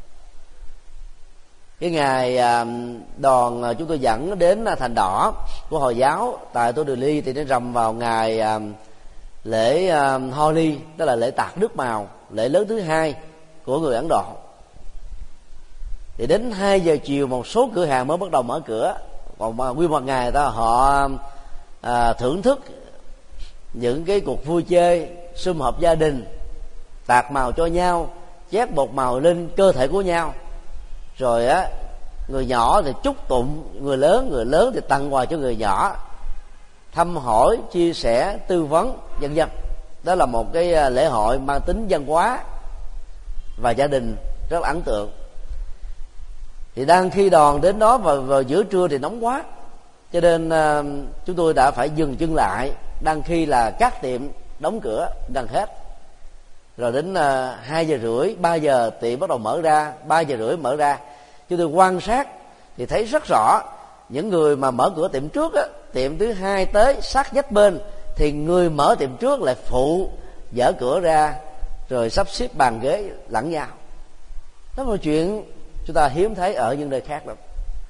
Cái ngày đoàn chúng tôi dẫn đến Thành Đỏ của Hồi giáo tại Tô Đờ Ly thì nó rằm vào ngày lễ Holi, tức là lễ tạt nước màu, lễ lớn thứ hai của người Ấn Độ. Thì đến 2 giờ chiều một số cửa hàng mới bắt đầu mở cửa, còn nguyên một ngày họ thưởng thức những cái cuộc vui chơi sum họp gia đình, tạt màu cho nhau, chét bột màu lên cơ thể của nhau, rồi người nhỏ thì chúc tụng người lớn thì tặng quà cho người nhỏ, thăm hỏi, chia sẻ, tư vấn, vân vân. Đó là một cái lễ hội mang tính văn hóa và gia đình rất là ấn tượng. Thì đang khi đoàn đến đó vào giữa trưa thì nóng quá, cho nên chúng tôi đã phải dừng chân lại, đang khi là các tiệm đóng cửa gần hết. Rồi đến 2 giờ rưỡi, 3 giờ tiệm bắt đầu mở ra, 3 giờ rưỡi mở ra. Chúng tôi quan sát thì thấy rất rõ những người mà mở cửa tiệm trước á, tiệm thứ hai tới sát vách bên thì người mở tiệm trước lại phụ dỡ cửa ra rồi sắp xếp bàn ghế lẫn nhau. Đó là một chuyện chúng ta hiếm thấy ở những nơi khác lắm.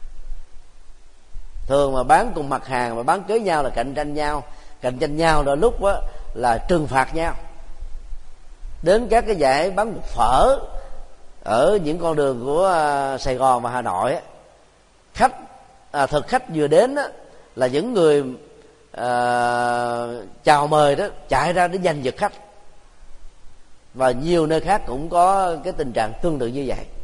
Thường mà bán cùng mặt hàng mà bán kế nhau là cạnh tranh nhau đôi lúc á, là trừng phạt nhau. Đến các cái dãy bán phở ở những con đường của Sài Gòn và Hà Nội á, thực khách vừa đến á, là những người chào mời đó chạy ra để giành giật khách. Và nhiều nơi khác cũng có cái tình trạng tương tự như vậy.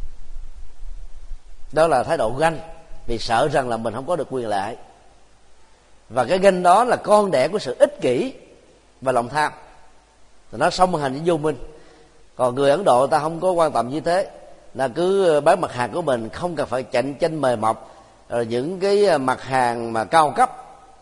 Đó là thái độ ganh, vì sợ rằng là mình không có được quyền lợi. Và cái ganh đó là con đẻ của sự ích kỷ và lòng tham, nó song hành với vô minh. Còn người Ấn Độ ta không có quan tâm như thế, là cứ bán mặt hàng của mình, không cần phải cạnh tranh mời mọc. Rồi những cái mặt hàng mà cao cấp,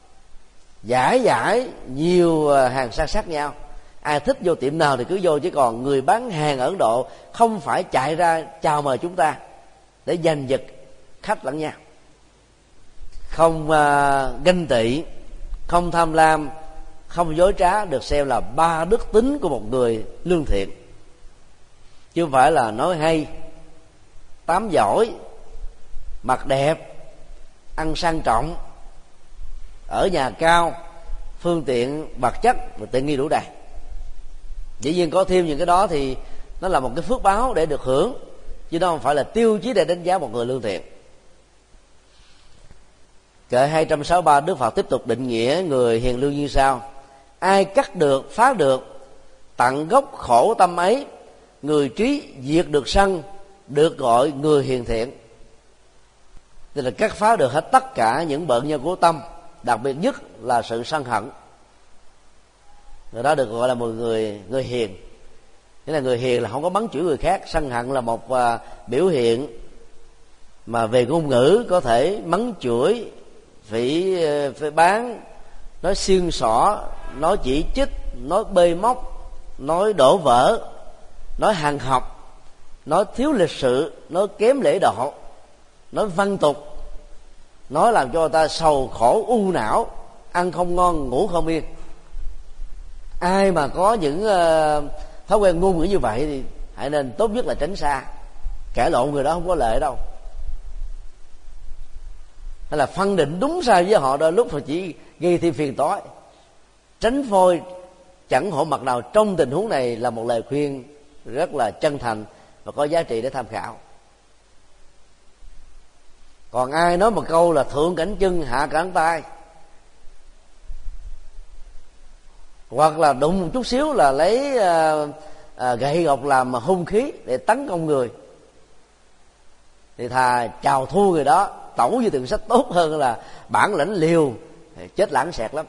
giải nhiều hàng san sát nhau, ai thích vô tiệm nào thì cứ vô. Chứ còn người bán hàng ở Ấn Độ không phải chạy ra chào mời chúng ta để giành giật khách lẫn nhau. Không ganh tị, không tham lam, không dối trá được xem là 3 đức tính của một người lương thiện. Chứ không phải là nói hay, tám giỏi, mặc đẹp, ăn sang trọng, ở nhà cao, phương tiện vật chất và tiện nghi đủ đầy. Dĩ nhiên có thêm những cái đó thì nó là một cái phước báo để được hưởng, chứ nó không phải là tiêu chí để đánh giá một người lương thiện. Kệ 263 Đức Phật tiếp tục định nghĩa người hiền lương như sau: ai cắt được, phá được, tận gốc khổ tâm ấy, người trí diệt được sân, được gọi người hiền thiện. Tức là cắt phá được hết tất cả những bệnh nhân của tâm, đặc biệt nhất là sự sân hận. Người đó được gọi là một người hiền. Nghĩa là người hiền là không có mắng chửi người khác. Sân hận là một biểu hiện mà về ngôn ngữ có thể mắng chửi, phỉ báng, nói xiên xỏ, nói chỉ trích, nói bê móc, nói đổ vỡ, nói hàng học, nói thiếu lịch sự, nói kém lễ độ, nói văn tục, nói làm cho người ta sầu khổ u não, ăn không ngon ngủ không yên. Ai mà có những thói quen ngôn ngữ như vậy thì hãy nên tốt nhất là tránh xa. Cãi lộn người đó không có lợi đâu. Hay là phân định đúng sai với họ, đôi lúc phải chỉ gây thêm phiền toái. Tránh phôi chẳng hổ mặt nào trong tình huống này là một lời khuyên rất là chân thành và có giá trị để tham khảo. Còn ai nói một câu là thượng cảnh chân hạ cảnh tay, hoặc là đụng một chút xíu là lấy gậy gộc làm hung khí để tấn công người, thì thà chào thua người đó tẩu với tượng sách tốt hơn là bản lĩnh liều, chết lãng xẹt lắm.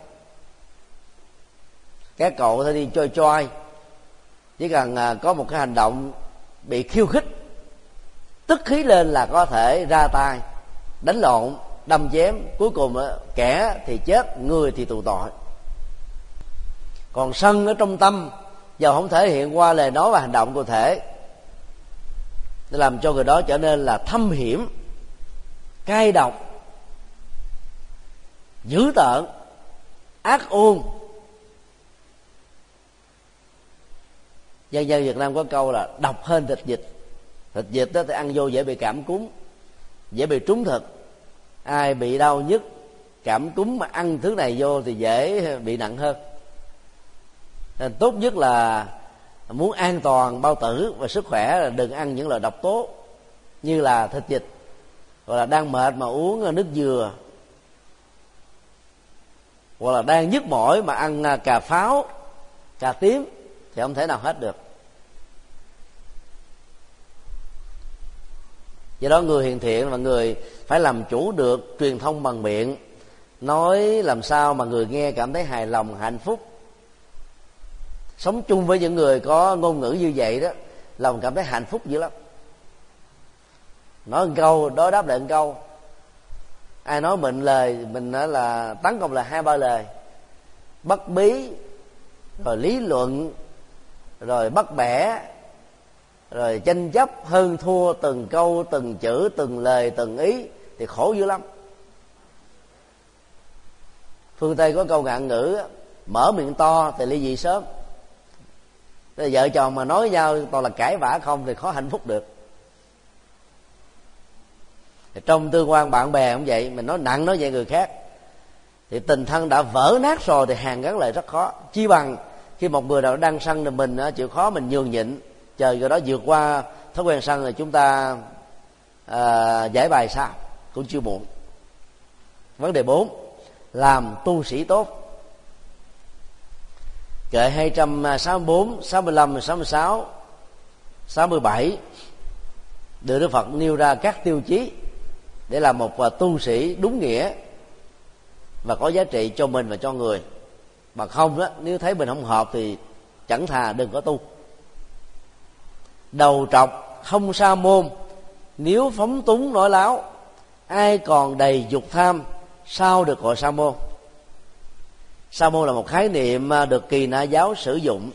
Các cậu thôi đi choi choi, chỉ cần có một cái hành động bị khiêu khích, tức khí lên là có thể ra tay đánh lộn, đâm chém, cuối cùng kẻ thì chết, người thì tù tội. Còn sân ở trong tâm, dầu không thể hiện qua lời nói và hành động cụ thể, để làm cho người đó trở nên là thâm hiểm, cay độc, dữ tợn, ác ôn. Dân gian Việt Nam có câu là độc hơn thịt vịt. Thịt vịt đó thì ăn vô dễ bị cảm cúm, dễ bị trúng thực. Ai bị đau nhức, cảm cúm mà ăn thứ này vô thì dễ bị nặng hơn. Nên tốt nhất là muốn an toàn bao tử và sức khỏe là đừng ăn những loại độc tố như là thịt vịt, hoặc là đang mệt mà uống nước dừa, hoặc là đang nhức mỏi mà ăn cà pháo, cà tím thì không thể nào hết được. Do đó người hiền thiện và người phải làm chủ được truyền thông bằng miệng, nói làm sao mà người nghe cảm thấy hài lòng, hạnh phúc. Sống chung với những người có ngôn ngữ như vậy đó, lòng cảm thấy hạnh phúc dữ lắm. Nói một câu, đối đáp lại một câu. Ai nói mệnh lời, mình nói là tấn công là 2-3 lời, bắt bí, rồi lý luận, rồi bắt bẻ, rồi tranh chấp hơn thua từng câu, từng chữ, từng lời, từng ý, thì khổ dữ lắm. Phương Tây có câu ngạn ngữ, mở miệng to thì ly dị sớm. Vợ chồng mà nói nhau toàn là cãi vã không thì khó hạnh phúc được. Trong tương quan bạn bè cũng vậy, mình nói nặng nói về người khác thì tình thân đã vỡ nát rồi thì hàn gắn lại rất khó. Chi bằng khi một người nào đang sân thì mình chịu khó mình nhường nhịn, chờ người đó vượt qua thói quen sân rồi chúng ta giải bài sao cũng chưa muộn. Vấn đề 4, làm tu sĩ tốt. Kệ 264, 65, 66, 67 được Đức Phật nêu ra các tiêu chí để làm một tu sĩ đúng nghĩa và có giá trị cho mình và cho người. Mà không đó, nếu thấy mình không hợp thì chẳng thà đừng có tu. Đầu trọc không sa môn, nếu phóng túng nói láo, ai còn đầy dục tham sao được gọi sa môn. Sa môn là một khái niệm được Kỳ Na giáo sử dụng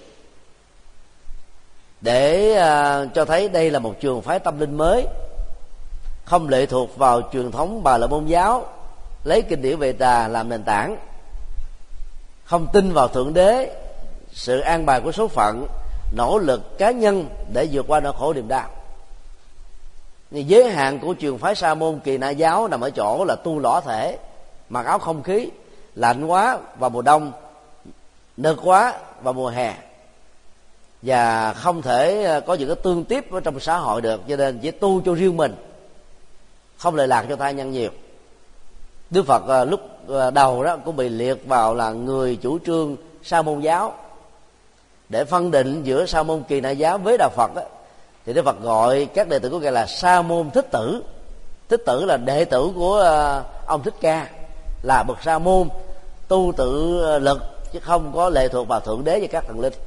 để cho thấy đây là một trường phái tâm linh mới, không lệ thuộc vào truyền thống Bà La Môn giáo, lấy kinh điển Vệ Đà làm nền tảng, không tin vào thượng đế, sự an bài của số phận, nỗ lực cá nhân để vượt qua nỗi khổ niềm đau. Nhưng giới hạn của truyền phái Sa môn Kỳ Na giáo nằm ở chỗ là tu lõa thể, mặc áo không khí, lạnh quá vào mùa đông, nực quá vào mùa hè, và không thể có những cái tương tiếp ở trong xã hội được, cho nên chỉ tu cho riêng mình, không lệ lạc cho tha nhân nhiều. Đức Phật lúc đầu đó cũng bị liệt vào là người chủ trương Sa môn giáo. Để phân định giữa Sa môn Kỳ Na giáo với đạo Phật đó, thì Đức Phật gọi các đệ tử của Ngài là Sa môn Thích Tử. Thích Tử là đệ tử của ông Thích Ca, là bậc sa môn tu tự lực chứ không có lệ thuộc vào thượng đế và các thần linh.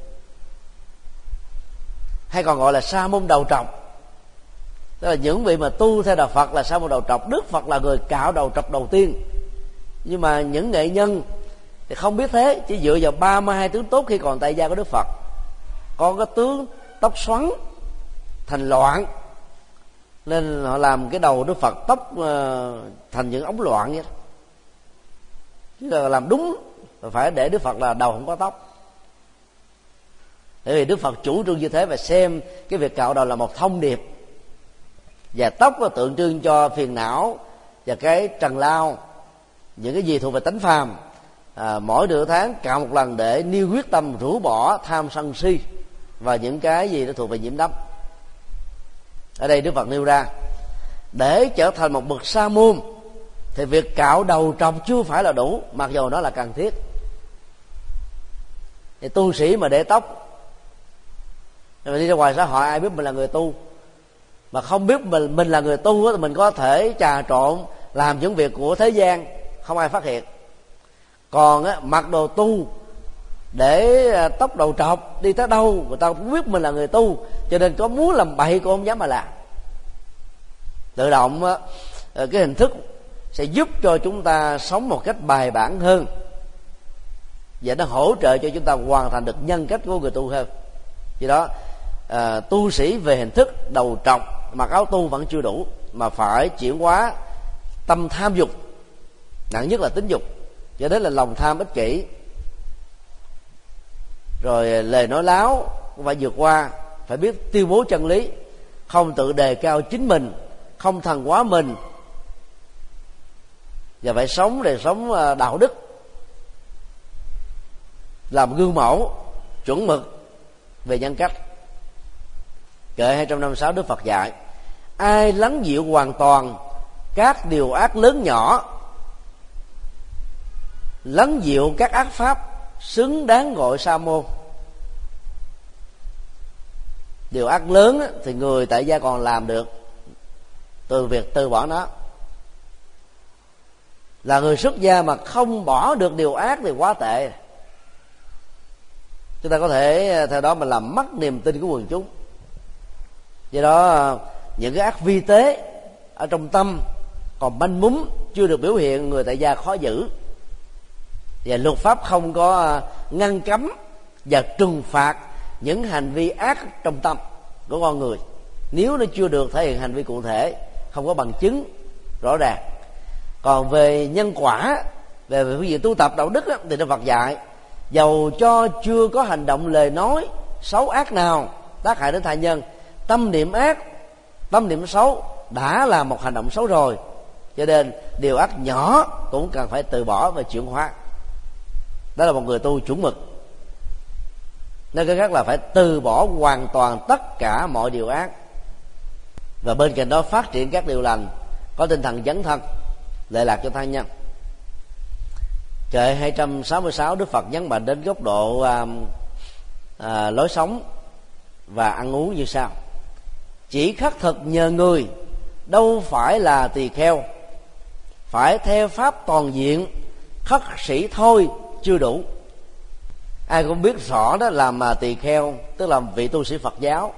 Hay còn gọi là sa môn đầu trọc, tức là những vị mà tu theo đạo Phật là sa môn đầu trọc. Đức Phật là người cạo đầu trọc đầu tiên, nhưng mà những nghệ nhân thì không biết thế, chỉ dựa vào 32 tướng tốt khi còn tại gia của Đức Phật. Có cái tướng tóc xoắn thành loạn, nên họ làm cái đầu Đức Phật tóc thành những ống loạn vậy đó. Chứ là làm đúng phải để Đức Phật là đầu không có tóc. Bởi vì Đức Phật chủ trương như thế, và xem cái việc cạo đầu là một thông điệp, và tóc là tượng trưng cho phiền não và cái trần lao, những cái gì thuộc về tánh phàm. Mỗi nửa tháng cạo một lần để nêu quyết tâm rũ bỏ tham sân si và những cái gì nó thuộc về nhiễm đắm. Ở đây Đức Phật nêu ra để trở thành một bậc sa môn thì việc cạo đầu trọc chưa phải là đủ, mặc dù nó là cần thiết. Thì tu sĩ mà để tóc, mình đi ra ngoài xã hội ai biết mình là người tu, mà không biết mình là người tu thì mình có thể trà trộn làm những việc của thế gian không ai phát hiện. Còn mặc đồ tu để tóc đầu trọc đi tới đâu người ta cũng biết mình là người tu, cho nên có muốn làm bậy cũng không dám mà làm. Tự động cái hình thức sẽ giúp cho chúng ta sống một cách bài bản hơn, và nó hỗ trợ cho chúng ta hoàn thành được nhân cách của người tu hơn. Vì đó tu sĩ về hình thức đầu trọc mặc áo tu vẫn chưa đủ, mà phải chuyển hóa tâm tham dục, nặng nhất là tính dục, cho đến là lòng tham ích kỷ, rồi lời nói láo cũng phải vượt qua, phải biết tuyên bố chân lý, không tự đề cao chính mình, không thần hóa mình, và phải sống đời sống đạo đức, làm gương mẫu chuẩn mực về nhân cách. Kệ 256 Đức Phật dạy: ai lắng dịu hoàn toàn các điều ác lớn nhỏ, lắng dịu các ác pháp, xứng đáng gọi sa môn. Điều ác lớn thì người tại gia còn làm được từ việc từ bỏ nó. Là người xuất gia mà không bỏ được điều ác thì quá tệ. Chúng ta có thể theo đó mà làm mất niềm tin của quần chúng. Do đó những cái ác vi tế ở trong tâm còn manh mún, chưa được biểu hiện, người tại gia khó giữ. Và luật pháp không có ngăn cấm và trừng phạt những hành vi ác trong tâm của con người, nếu nó chưa được thể hiện hành vi cụ thể, không có bằng chứng rõ ràng. Còn về nhân quả, về phương diện tu tập đạo đức đó, thì Đức Phật dạy dầu cho chưa có hành động lời nói xấu ác nào tác hại đến tha nhân, tâm niệm ác, tâm niệm xấu đã là một hành động xấu rồi, cho nên điều ác nhỏ cũng cần phải từ bỏ và chuyển hóa. Đó là một người tu chuẩn mực. Nên cái khác là phải từ bỏ hoàn toàn tất cả mọi điều ác, và bên cạnh đó phát triển các điều lành, có tinh thần dấn thân lệ lạc cho tha nhân. Kệ 266 Đức Phật nhấn mạnh đến góc độ lối sống và ăn uống như sau: chỉ khất thực nhờ người đâu phải là tỳ kheo, phải theo pháp toàn diện, khất sĩ thôi chưa đủ. Ai cũng biết rõ đó, làm tỳ kheo tức là vị tu sĩ Phật giáo,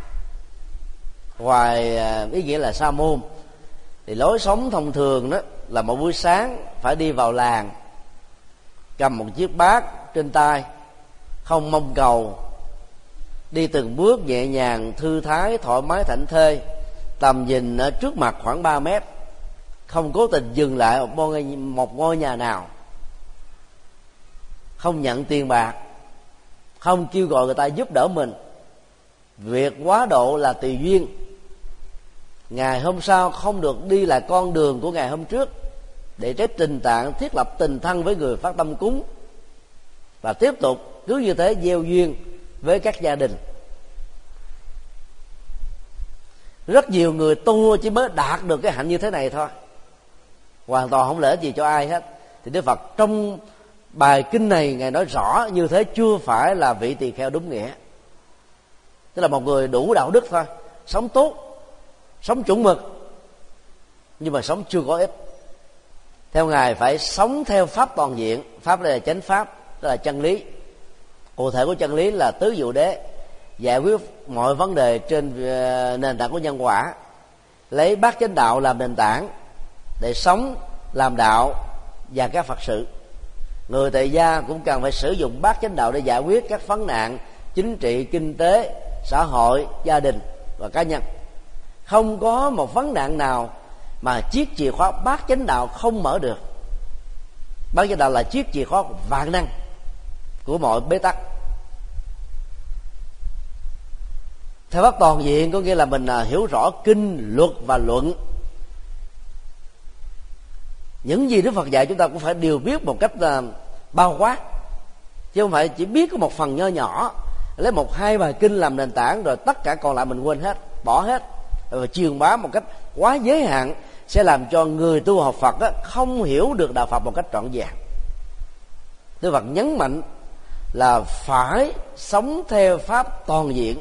ngoài ý nghĩa là sa môn, thì lối sống thông thường đó là một buổi sáng phải đi vào làng, cầm một chiếc bát trên tay, không mong cầu, đi từng bước nhẹ nhàng, thư thái, thoải mái, thảnh thơi, tầm nhìn ở trước mặt khoảng 3 mét, không cố tình dừng lại một ngôi nhà nào, không nhận tiền bạc, không kêu gọi người ta giúp đỡ mình. Việc quá độ là tùy duyên. Ngày hôm sau không được đi lại con đường của ngày hôm trước, để tránh tình trạng thiết lập tình thân với người phát tâm cúng, và tiếp tục cứ như thế gieo duyên với các gia đình. Rất nhiều người tu chỉ mới đạt được cái hạnh như thế này thôi, hoàn toàn không lợi ích gì cho ai hết. Thì Đức Phật trong bài kinh này Ngài nói rõ như thế chưa phải là vị tỳ kheo đúng nghĩa. Tức là một người đủ đạo đức thôi, sống tốt, sống chuẩn mực, nhưng mà sống chưa có ích. Theo Ngài phải sống theo pháp toàn diện. Pháp đây là chánh pháp, tức là chân lý. Cụ thể của chân lý là tứ diệu đế, giải quyết mọi vấn đề trên nền tảng của nhân quả, lấy bát chánh đạo làm nền tảng để sống, làm đạo và các Phật sự. Người tại gia cũng cần phải sử dụng bát chánh đạo để giải quyết các vấn nạn chính trị, kinh tế, xã hội, gia đình và cá nhân. Không có một vấn nạn nào mà chiếc chìa khóa bát chánh đạo không mở được. Bát chánh đạo là chiếc chìa khóa vạn năng của mọi bế tắc. Theo pháp toàn diện có nghĩa là mình hiểu rõ kinh, luật và luận. Những gì Đức Phật dạy chúng ta cũng phải đều biết một cách bao quát, chứ không phải chỉ biết có một phần nho nhỏ, lấy 1-2 bài kinh làm nền tảng rồi tất cả còn lại mình quên hết, bỏ hết, và truyền bá một cách quá giới hạn sẽ làm cho người tu học Phật không hiểu được đạo Phật một cách trọn vẹn. Đức Phật nhấn mạnh là phải sống theo pháp toàn diện,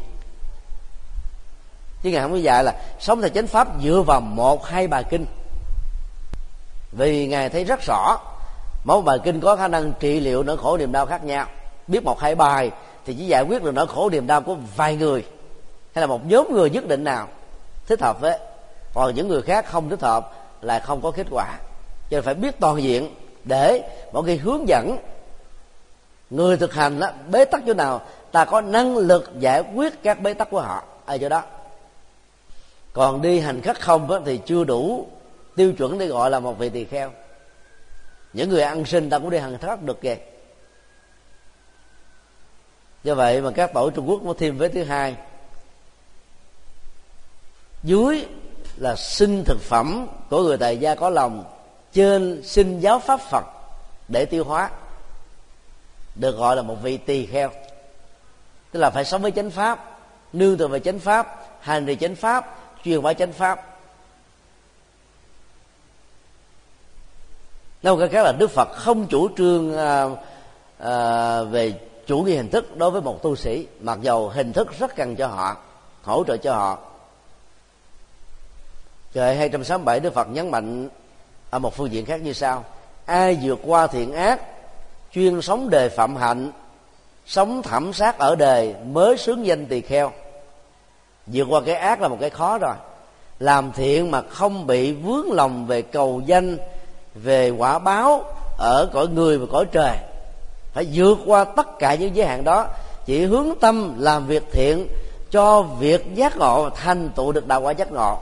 chứ Ngài không có dạy là sống theo chánh pháp dựa vào 1-2 bài kinh. vì Ngài thấy rất rõ mỗi bài kinh có khả năng trị liệu nỗi khổ niềm đau khác nhau. Biết 1-2 bài thì chỉ giải quyết được nỗi khổ niềm đau của vài người hay là một nhóm người nhất định nào thích hợp với, còn những người khác không thích hợp là không có kết quả. Cho nên phải biết toàn diện để mỗi khi hướng dẫn người thực hành đó, bế tắc chỗ nào ta có năng lực giải quyết các bế tắc của họ ở chỗ đó. Còn đi hành khất không đó, thì chưa đủ tiêu chuẩn để gọi là một vị tỳ kheo. Những người ăn sinh ta cũng đi hành khất được kìa. Do vậy mà các tổ Trung Quốc có thêm vế thứ hai: dưới là xin thực phẩm của người tại gia có lòng, trên xin giáo pháp Phật để tiêu hóa, được gọi là một vị tỳ kheo. Tức là phải sống với chánh pháp, nương tựa vào chánh pháp, hành trì chánh pháp, truyền bá chánh pháp. Nói một cách khác là Đức Phật không chủ trương về chủ nghĩa hình thức đối với một tu sĩ, mặc dầu hình thức rất cần cho họ, hỗ trợ cho họ. Trời 267 Đức Phật nhấn mạnh ở một phương diện khác như sau: ai vượt qua thiện ác, chuyên sống đời phạm hạnh, sống thẩm sát ở đời mới xướng danh tỳ kheo. Vượt qua cái ác là một cái khó rồi. Làm thiện mà không bị vướng lòng về cầu danh, về quả báo ở cõi người và cõi trời, phải vượt qua tất cả những giới hạn đó, chỉ hướng tâm làm việc thiện cho việc giác ngộ, thành tựu được đạo quả giác ngộ,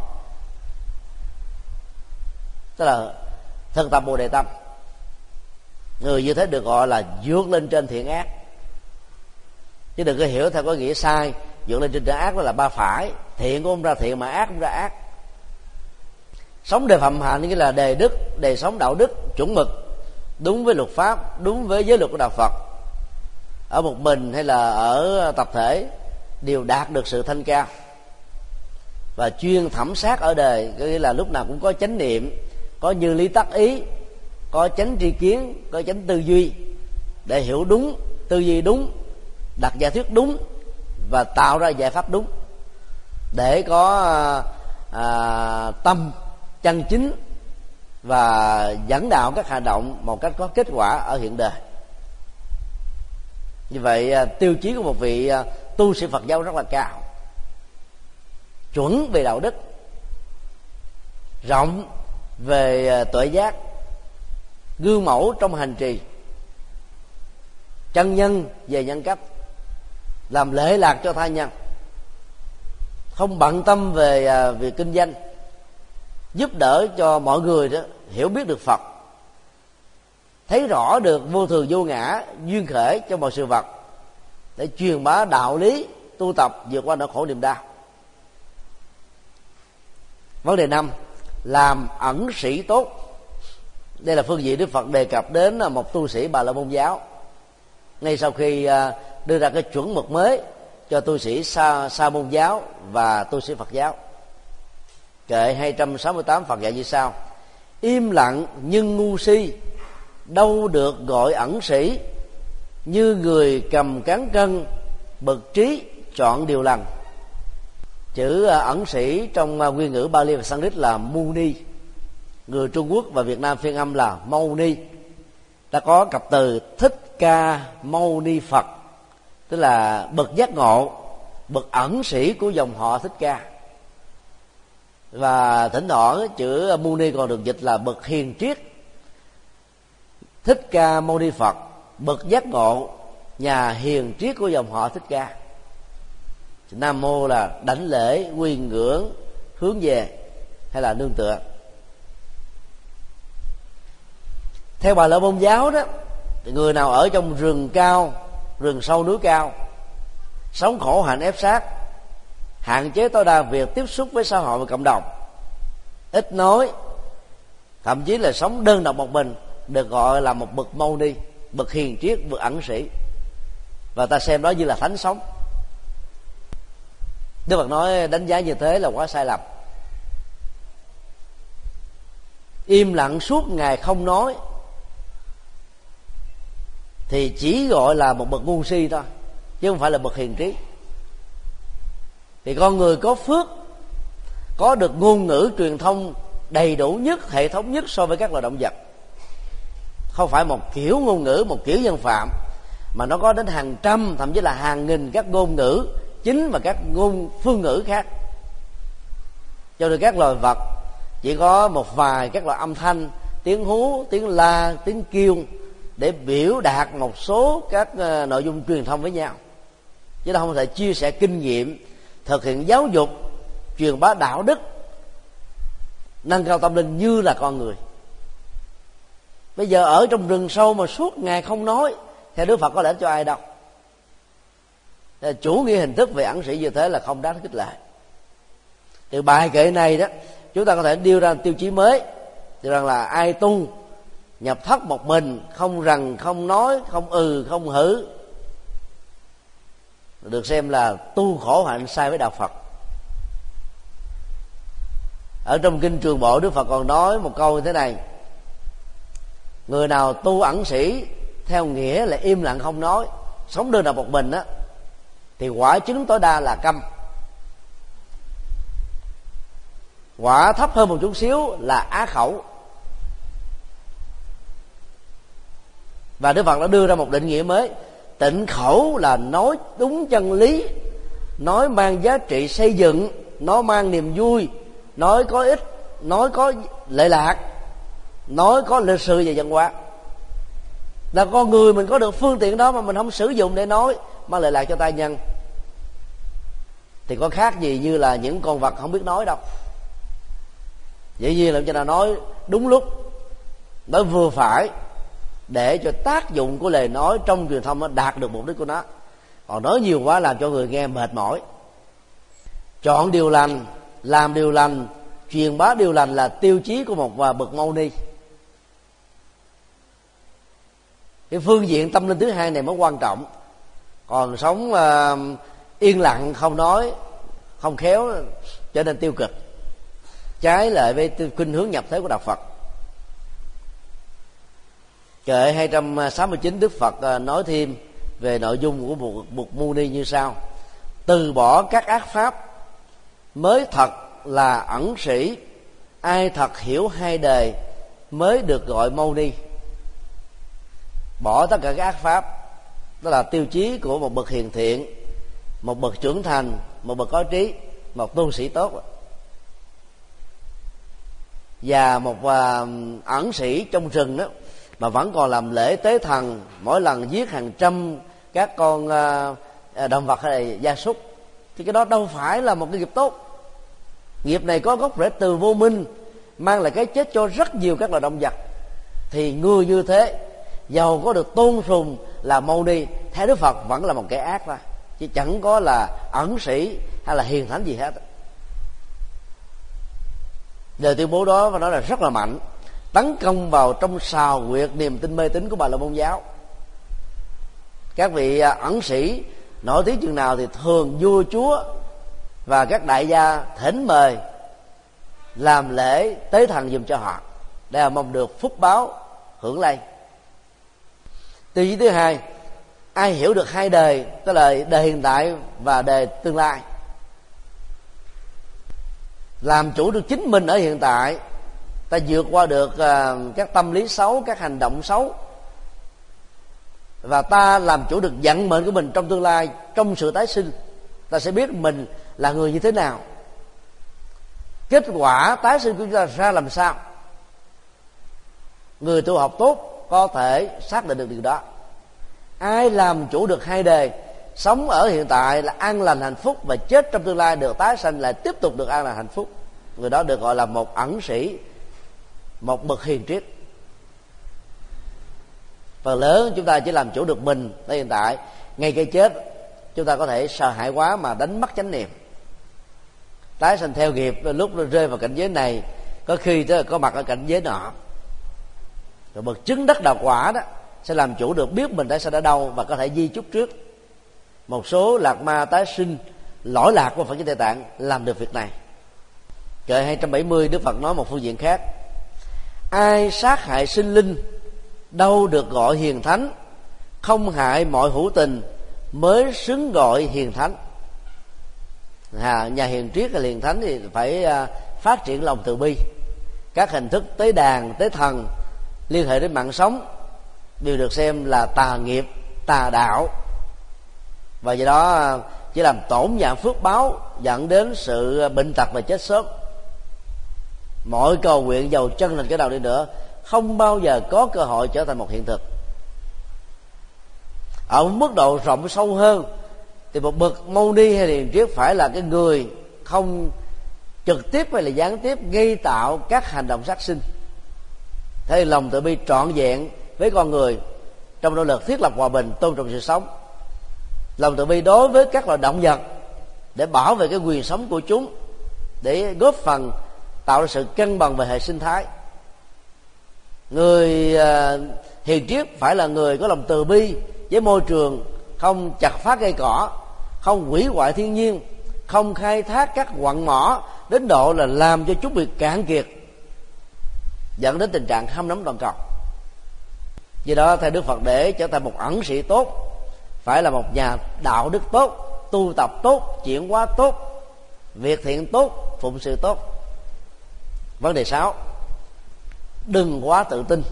tức là thực tập Bồ Đề tâm. Người như thế được gọi là vượt lên trên thiện ác, chứ đừng có hiểu theo có nghĩa sai. Vượt lên trên thiện ác đó là ba phải, thiện cũng không ra thiện mà ác cũng ra ác. Sống đề phạm hạnh nghĩa là đề đức, đề sống đạo đức chuẩn mực, đúng với luật pháp, đúng với giới luật của đạo Phật. Ở một mình hay là ở tập thể đều đạt được sự thanh cao. Và chuyên thẩm sát ở đời, có nghĩa là lúc nào cũng có chánh niệm, có như lý tác ý, có chánh tri kiến, có chánh tư duy, để hiểu đúng, tư duy đúng, đặt giả thuyết đúng và tạo ra giải pháp đúng, để có tâm chân chính và dẫn đạo các hành động một cách có kết quả ở hiện đời. Như vậy tiêu chí của một vị tu sĩ Phật giáo rất là cao, chuẩn về đạo đức, rộng về tuệ giác, gương mẫu trong hành trì, chân nhân về nhân cách, làm lễ lạc cho tha nhân, không bận tâm về việc kinh doanh, giúp đỡ cho mọi người đó hiểu biết được Phật, thấy rõ được vô thường vô ngã, duyên khởi cho mọi sự vật, để truyền bá đạo lý tu tập vượt qua nỗi khổ niềm đau. Vấn đề 5: làm ẩn sĩ tốt. Đây là phương diện Đức Phật đề cập đến một tu sĩ Bà La Môn giáo, ngay sau khi đưa ra cái chuẩn mực mới cho tu sĩ Sa Môn giáo và tu sĩ Phật giáo. Kệ 268 Phật dạy như sau: im lặng nhưng ngu si, đâu được gọi ẩn sĩ, như người cầm cán cân, bậc trí chọn điều lành. Chữ ẩn sĩ trong nguyên ngữ Bali và Sanskrit là Muni, người Trung Quốc và Việt Nam phiên âm là Mâu Ni. Ta có cặp từ Thích Ca Mâu Ni Phật, tức là bậc giác ngộ, bậc ẩn sĩ của dòng họ Thích Ca. Và thỉnh thoảng chữ Muni còn được dịch là bậc hiền triết. Thích Ca Mâu Ni Phật, bậc giác ngộ, nhà hiền triết của dòng họ Thích Ca. Nam mô là đảnh lễ, quy ngưỡng, hướng về hay là nương tựa. Theo Bà La Môn giáo đó, thì người nào ở trong rừng cao, rừng sâu núi cao, sống khổ hạnh ép sát, hạn chế tối đa việc tiếp xúc với xã hội và cộng đồng, ít nói, thậm chí là sống đơn độc một mình, được gọi là một bậc mâu ni, bậc hiền triết, bậc ẩn sĩ, và ta xem đó như là thánh sống. Đức Phật nói đánh giá như thế là quá sai lầm. Im lặng suốt ngày không nói thì chỉ gọi là một bậc ngu si thôi, chứ không phải là bậc hiền trí. Thì con người có phước, có được ngôn ngữ truyền thông đầy đủ nhất, hệ thống nhất so với các loài động vật. Không phải một kiểu ngôn ngữ, một kiểu dân phạm, mà nó có đến hàng trăm, thậm chí là hàng nghìn các ngôn ngữ chính và các phương ngữ khác. Cho nên các loài vật chỉ có một vài các loại âm thanh, tiếng hú, tiếng la, tiếng kêu để biểu đạt một số các nội dung truyền thông với nhau, chứ nó không thể chia sẻ kinh nghiệm, thực hiện giáo dục, truyền bá đạo đức, nâng cao tâm linh như là con người. Bây giờ ở trong rừng sâu mà suốt ngày không nói, theo Đức Phật có lẽ cho ai đâu. Chủ nghĩa hình thức về ẩn sĩ như thế là không đáng khích lệ. Từ bài kệ này đó, chúng ta có thể đưa ra tiêu chí mới, thì rằng là ai tu nhập thất một mình, không rằng, không nói, không không hử, được xem là tu khổ hạnh sai với đạo Phật. Ở trong kinh Trường Bộ, Đức Phật còn nói một câu như thế này: người nào tu ẩn sĩ theo nghĩa là im lặng không nói, sống đơn độc một mình á, thì quả chứng tối đa là câm. Quả thấp hơn một chút xíu là á khẩu. Và Đức Phật đã đưa ra một định nghĩa mới: tịnh khẩu là nói đúng chân lý, nói mang giá trị xây dựng, nói mang niềm vui, nói có ích, nói có lệ lạc, nói có lịch sử về văn hóa. Là con người mình có được phương tiện đó mà mình không sử dụng để nói mang lệ lạc cho tai nhân, thì có khác gì như là những con vật không biết nói đâu. Dĩ nhiên là cho nên nói đúng lúc, nói vừa phải, để cho tác dụng của lời nói trong truyền thông nó đạt được mục đích của nó. Còn nói nhiều quá làm cho người nghe mệt mỏi. Chọn điều lành, làm điều lành, truyền bá điều lành là tiêu chí của một bậc mâu ni. Cái phương diện tâm linh thứ hai này mới quan trọng. Còn sống yên lặng không nói, không khéo, trở nên tiêu cực, trái lại với khuynh hướng nhập thế của đạo Phật. Kệ 269 Đức Phật nói thêm về nội dung của một Bụt Mu Ni như sau: từ bỏ các ác pháp mới thật là ẩn sĩ, ai thật hiểu hai đời mới được gọi Mâu Ni. Bỏ tất cả các ác pháp, đó là tiêu chí của một bậc hiền thiện, một bậc trưởng thành, một bậc có trí, một tu sĩ tốt. Và một ẩn sĩ trong rừng đó mà vẫn còn làm lễ tế thần, mỗi lần giết hàng trăm các con động vật hay là gia súc, thì cái đó đâu phải là một cái nghiệp tốt. Nghiệp này có gốc rễ từ vô minh, mang lại cái chết cho rất nhiều các loài động vật. Thì người như thế, dầu có được tôn sùng là Mâu Ni, theo Đức Phật vẫn là một kẻ ác thôi, chứ chẳng có là ẩn sĩ hay là hiền thánh gì hết. Lời tuyên bố đó và nói là rất là mạnh, tấn công vào trong sào huyệt niềm tin mê tín của Bà La Môn giáo. Các vị ẩn sĩ nổi tiếng chừng nào thì thường vua chúa và các đại gia thỉnh mời làm lễ tế thần giùm cho họ, để là mong được phúc báo hưởng lây. Tiêu chí thứ hai: ai hiểu được hai đời, tức là đời hiện tại và đời tương lai, làm chủ được chính mình ở hiện tại, ta vượt qua được các tâm lý xấu, các hành động xấu, và ta làm chủ được vận mệnh của mình trong tương lai. Trong sự tái sinh, ta sẽ biết mình là người như thế nào, kết quả tái sinh của chúng ta ra làm sao. Người tu học tốt có thể xác định được điều đó. Ai làm chủ được hai đời, sống ở hiện tại là an lành hạnh phúc, và chết trong tương lai được tái sanh lại tiếp tục được an lành hạnh phúc, người đó được gọi là một ẩn sĩ, một bậc hiền triết. Phần lớn chúng ta chỉ làm chủ được mình ở hiện tại, ngay cái chết chúng ta có thể sợ hãi quá mà đánh mất chánh niệm, tái sanh theo nghiệp, lúc rơi vào cảnh giới này có khi có mặt ở cảnh giới nọ. Rồi bậc chứng đắc đạo quả đó sẽ làm chủ được, biết mình đã sanh ở đâu và có thể di chúc trước. Một số lạc ma tái sinh lỗi lạc của Phật giáo Tây Tạng làm được việc này. Kệ 270 Đức Phật nói một phương diện khác: ai sát hại sinh linh đâu được gọi hiền thánh, không hại mọi hữu tình mới xứng gọi hiền thánh. Nhà hiền triết hay hiền thánh thì phải phát triển lòng từ bi, các hình thức tế đàn, tế thần liên hệ đến mạng sống đều được xem là tà nghiệp, tà đạo, và do đó chỉ làm tổn giảm phước báo, dẫn đến sự bệnh tật và chết sớm. Mọi cầu nguyện giàu chân thành cái nào đi nữa không bao giờ có cơ hội trở thành một hiện thực. Ở mức độ rộng sâu hơn thì một bậc mâu ni hay hiền triết phải là cái người không trực tiếp hay là gián tiếp gây tạo các hành động sát sinh. Thế thì lòng từ bi trọn vẹn với con người trong nỗ lực thiết lập hòa bình, tôn trọng sự sống. Lòng từ bi đối với các loài động vật để bảo vệ cái quyền sống của chúng, để góp phần tạo ra sự cân bằng về hệ sinh thái. Người hiền triết phải là người có lòng từ bi với môi trường, không chặt phá cây cỏ, không hủy hoại thiên nhiên, không khai thác các quặng mỏ đến độ là làm cho chúng bị cạn kiệt, dẫn đến tình trạng hâm nóng toàn cầu. Vì đó theo Đức Phật, để trở thành một ẩn sĩ tốt phải là một nhà đạo đức tốt, tu tập tốt, chuyển hóa tốt, việc thiện tốt, phụng sự tốt. Vấn đề 6, đừng quá tự tin.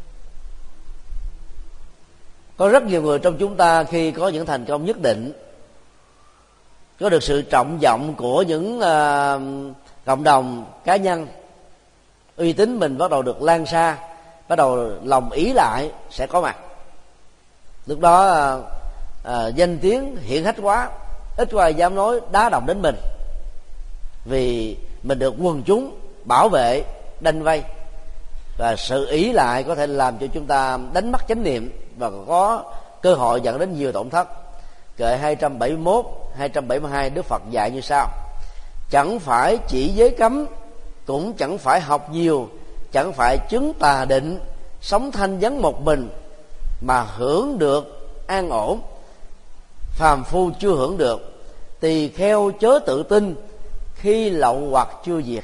Có rất nhiều người trong chúng ta khi có những thành công nhất định, có được sự trọng vọng của những cộng đồng cá nhân, uy tín mình bắt đầu được lan xa, bắt đầu lòng ỷ lại sẽ có mặt. Lúc đó danh tiếng hiển hách quá, ít có ai dám nói đá động đến mình, vì mình được quần chúng bảo vệ, đanh vây. Và sự ỷ lại có thể làm cho chúng ta đánh mất chánh niệm và có cơ hội dẫn đến nhiều tổn thất. Kệ 271, 272 Đức Phật dạy như sau: chẳng phải chỉ giới cấm, cũng chẳng phải học nhiều, chẳng phải chứng tà định, sống thanh vắng một mình mà hưởng được an ổn. Phàm phu chưa hưởng được, tỳ kheo chớ tự tin, khi lậu hoặc chưa diệt.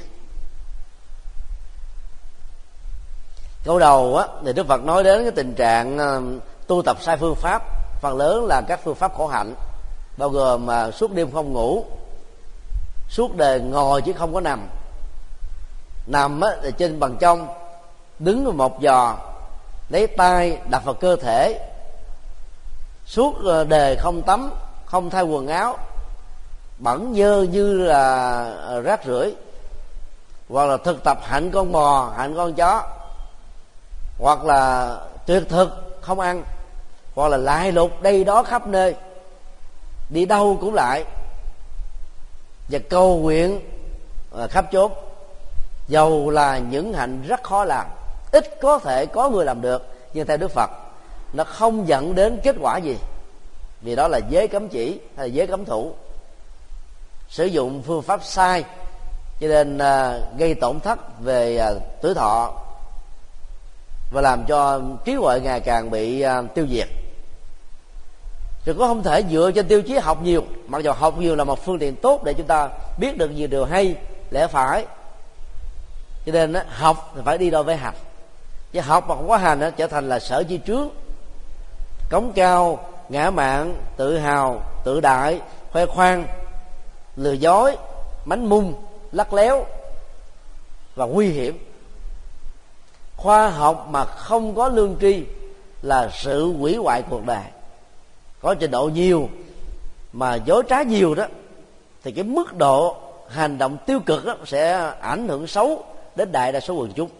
Câu đầu á thì Đức Phật nói đến cái tình trạng tu tập sai phương pháp, phần lớn là các phương pháp khổ hạnh, bao gồm suốt đêm không ngủ, suốt đời ngồi chứ không có nằm. Nằm á thì trên bằng trong, đứng vào một giò, lấy tay đập vào cơ thể, suốt đời không tắm, không thay quần áo, bẩn dơ như là rác rưởi, hoặc là thực tập hạnh con bò, hạnh con chó, hoặc là tuyệt thực không ăn, hoặc là lại lục đây đó khắp nơi, đi đâu cũng lại, và cầu nguyện khắp chốn. Dầu là những hạnh rất khó làm, ít có thể có người làm được, nhưng theo Đức Phật nó không dẫn đến kết quả gì, vì đó là giới cấm chỉ hay là giới cấm thủ. Sử dụng phương pháp sai cho nên gây tổn thất về tuổi thọ và làm cho trí huệ ngày càng bị tiêu diệt. Rồi cũng không thể dựa trên tiêu chí học nhiều, mặc dù học nhiều là một phương tiện tốt để chúng ta biết được nhiều điều hay, lẽ phải. Cho nên học thì phải đi đôi với hành, chứ học mà không có hành trở thành là sở chi trướng, cống cao, ngã mạn, tự hào, tự đại, khoe khoang, lừa dối, mánh mung, lắt léo và nguy hiểm. Khoa học mà không có lương tri là sự hủy hoại cuộc đời. Có trình độ nhiều mà dối trá nhiều đó, thì cái mức độ hành động tiêu cực đó sẽ ảnh hưởng xấu đến đại đa số quần chúng.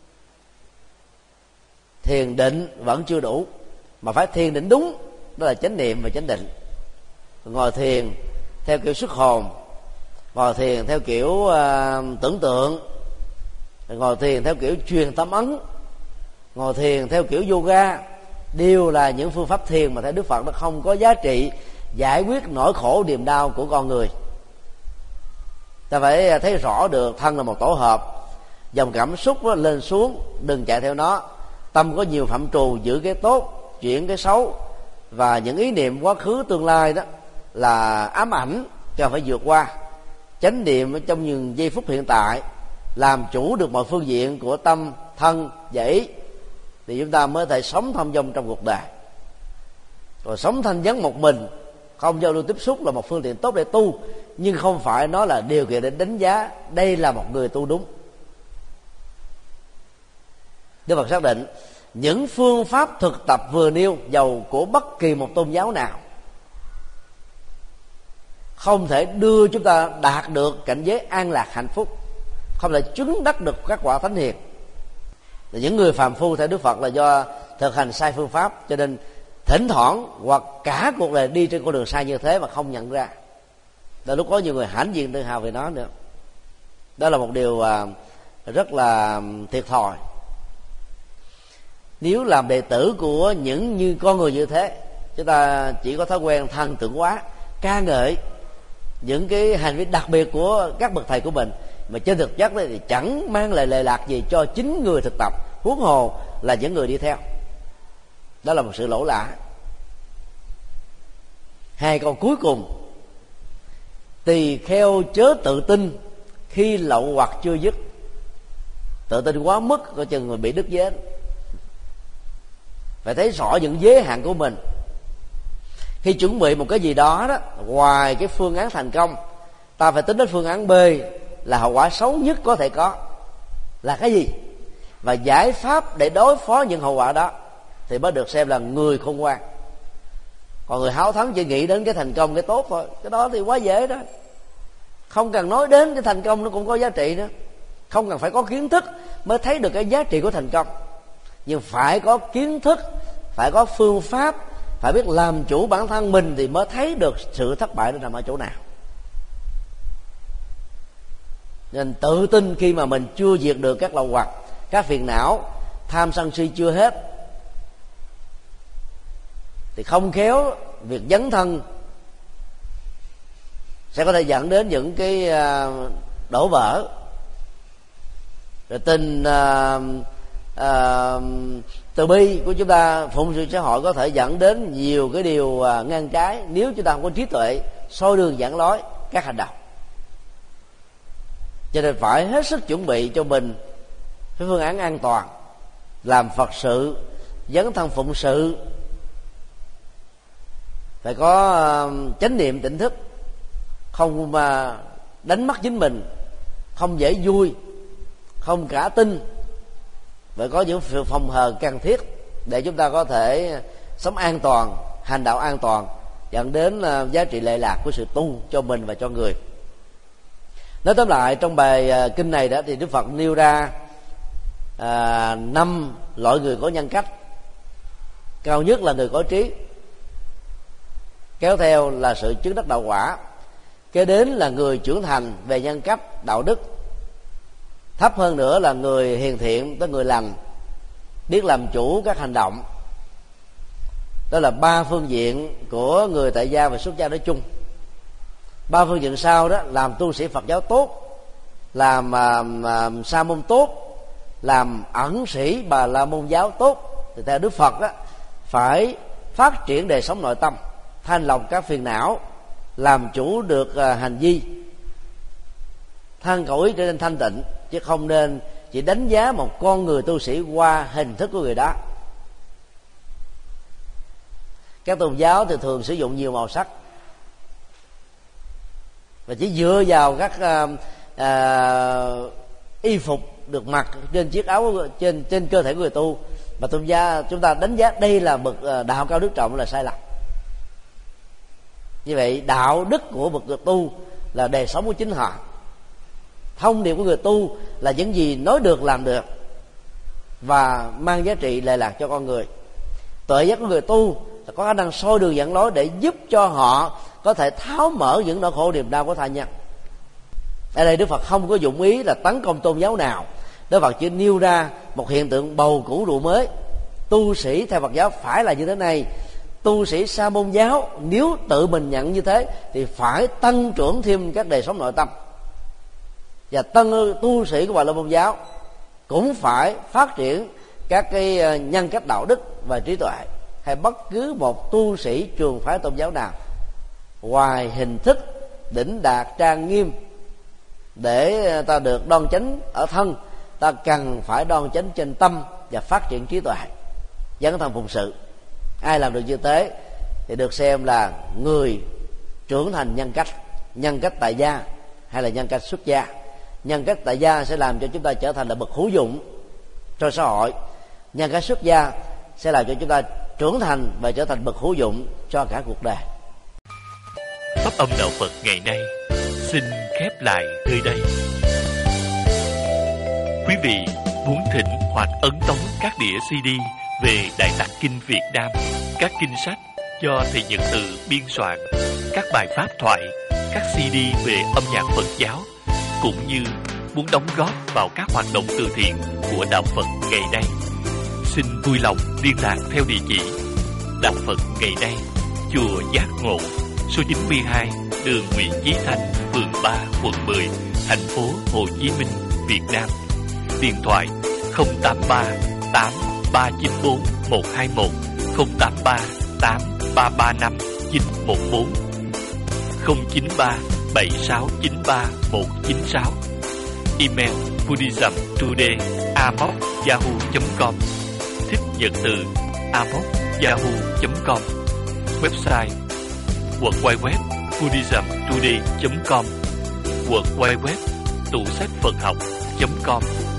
Thiền định vẫn chưa đủ, mà phải thiền định đúng, đó là chánh niệm và chánh định. Ngồi thiền theo kiểu xuất hồn, ngồi thiền theo kiểu tưởng tượng, ngồi thiền theo kiểu truyền tâm ấn, ngồi thiền theo kiểu yoga, đều là những phương pháp thiền mà theo Đức Phật nó không có giá trị giải quyết nỗi khổ niềm đau của con người. Ta phải thấy rõ được thân là một tổ hợp, dòng cảm xúc lên xuống đừng chạy theo nó. Tâm có nhiều phạm trù, giữ cái tốt, chuyển cái xấu, và những ý niệm quá khứ tương lai đó là ám ảnh, cần phải vượt qua. Chánh niệm trong những giây phút hiện tại, làm chủ được mọi phương diện của tâm, thân và ý, thì chúng ta mới thể sống thông dong trong cuộc đời. Rồi sống thanh vắng một mình, không giao lưu tiếp xúc là một phương tiện tốt để tu, nhưng không phải nó là điều kiện để đánh giá đây là một người tu đúng. Đức Phật xác định những phương pháp thực tập vừa nêu, dầu của bất kỳ một tôn giáo nào, không thể đưa chúng ta đạt được cảnh giới an lạc hạnh phúc, không thể chứng đắc được các quả thánh hiền. Những người phàm phu theo Đức Phật là do thực hành sai phương pháp, cho nên thỉnh thoảng hoặc cả cuộc đời đi trên con đường sai như thế mà không nhận ra. Đến lúc có nhiều người hãnh diện tự hào về nó nữa. Đó là một điều rất là thiệt thòi. Nếu làm đệ tử của những như con người như thế, chúng ta chỉ có thói quen thần tượng hóa, ca ngợi những cái hành vi đặc biệt của các bậc thầy của mình, mà trên thực chất thì chẳng mang lại lệ lạc gì cho chính người thực tập, huống hồ là những người đi theo. Đó là một sự lỗ lã. Hai câu cuối cùng: tỳ kheo chớ tự tin khi lậu hoặc chưa dứt. Tự tin quá mức coi chừng người bị đứt vết. Phải thấy rõ những giới hạn của mình. Khi chuẩn bị một cái gì đó đó, ngoài cái phương án thành công, ta phải tính đến phương án B là hậu quả xấu nhất có thể có là cái gì, và giải pháp để đối phó những hậu quả đó, thì mới được xem là người khôn ngoan. Còn người háo thắng chỉ nghĩ đến cái thành công, cái tốt thôi, cái đó thì quá dễ đó, không cần nói đến cái thành công nó cũng có giá trị nữa. Không cần phải có kiến thức mới thấy được cái giá trị của thành công, nhưng phải có kiến thức, phải có phương pháp, phải biết làm chủ bản thân mình thì mới thấy được sự thất bại nó nằm ở chỗ nào. Nên tự tin khi mà mình chưa diệt được các lậu hoặc, các phiền não, tham sân si chưa hết, thì không khéo việc dấn thân sẽ có thể dẫn đến những cái đổ vỡ. Rồi tình từ bi của chúng ta phụng sự xã hội có thể dẫn đến nhiều cái điều ngang trái nếu chúng ta không có trí tuệ soi đường dẫn lối các hành động. Cho nên phải hết sức chuẩn bị cho mình cái phương án an toàn, làm Phật sự, dấn thân phụng sự, phải có chánh niệm tỉnh thức, không mà đánh mất chính mình, không dễ vui, không cả tin, phải có những phòng hờ cần thiết để chúng ta có thể sống an toàn, hành đạo an toàn, dẫn đến giá trị lệ lạc của sự tu cho mình và cho người. Nói tóm lại, trong bài kinh này đó thì Đức Phật nêu ra 5 loại người có nhân cách. Cao nhất là người có trí, kéo theo là sự chứng đắc đạo quả, kế đến là người trưởng thành về nhân cách đạo đức, thấp hơn nữa là người hiền thiện, tức người lành, biết làm chủ các hành động. Đó là 3 phương diện của người tại gia và xuất gia nói chung. 3 phương diện sau đó: làm tu sĩ Phật giáo tốt, làm sa môn tốt, làm ẩn sĩ Bà La Môn giáo tốt. Thì theo Đức Phật đó, phải phát triển đời sống nội tâm, thanh lọc các phiền não, làm chủ được hành vi, thân khẩu ý trở nên thanh tịnh, chứ không nên chỉ đánh giá một con người tu sĩ qua hình thức của người đó. Các tôn giáo thì thường sử dụng nhiều màu sắc, và chỉ dựa vào các y phục được mặc trên chiếc áo trên cơ thể của người tu mà tôn giáo chúng ta đánh giá đây là bậc đạo cao đức trọng là sai lầm. Như vậy đạo đức của bậc tu là đời sống của chính họ. Thông điệp của người tu là những gì nói được làm được và mang giá trị lệ lạc cho con người. Tuệ giác của người tu là có khả năng soi đường dẫn lối để giúp cho họ có thể tháo mở những nỗi khổ niềm đau của tha nhân. Ở đây Đức Phật không có dụng ý là tấn công tôn giáo nào. Đức Phật chỉ nêu ra một hiện tượng bầu cũ rượu mới. Tu sĩ theo Phật giáo phải là như thế này, tu sĩ Sa môn giáo nếu tự mình nhận như thế thì phải tăng trưởng thêm các đời sống nội tâm, và tu sĩ của Bà La Môn giáo cũng phải phát triển các cái nhân cách đạo đức và trí tuệ, hay bất cứ một tu sĩ trường phái tôn giáo nào. Ngoài hình thức đỉnh đạt trang nghiêm để ta được đoan chánh ở thân, ta cần phải đoan chánh trên tâm và phát triển trí tuệ, dấn thân phụng sự. Ai làm được như thế thì được xem là người trưởng thành nhân cách tại gia hay là nhân cách xuất gia. Nhân cách tại gia sẽ làm cho chúng ta trở thành là bậc hữu dụng cho xã hội, nhân cách xuất gia sẽ làm cho chúng ta trưởng thành và trở thành bậc hữu dụng cho cả cuộc đời. Pháp âm đạo Phật ngày nay xin khép lại nơi đây. Quý vị muốn thỉnh hoặc ấn tống các đĩa CD về Đại Tạng Kinh Việt Nam, các kinh sách do thầy Nhật Từ biên soạn, các bài pháp thoại, các CD về âm nhạc Phật giáo, cũng như muốn đóng góp vào các hoạt động từ thiện của đạo Phật ngày nay, xin vui lòng liên lạc theo địa chỉ Đạo Phật ngày nay, chùa Giác Ngộ, số 92, đường Nguyễn Chí Thanh, phường 3, quận 10, thành phố Hồ Chí Minh, Việt Nam. Điện thoại 083 8394 121, 083 8335 914, 093 7693 196. Email buddhismtoday@yahoo.com, thích nhật từ @yahoo.com. Website www.buddhismtoday.com, www.tủ sách Phật học.com.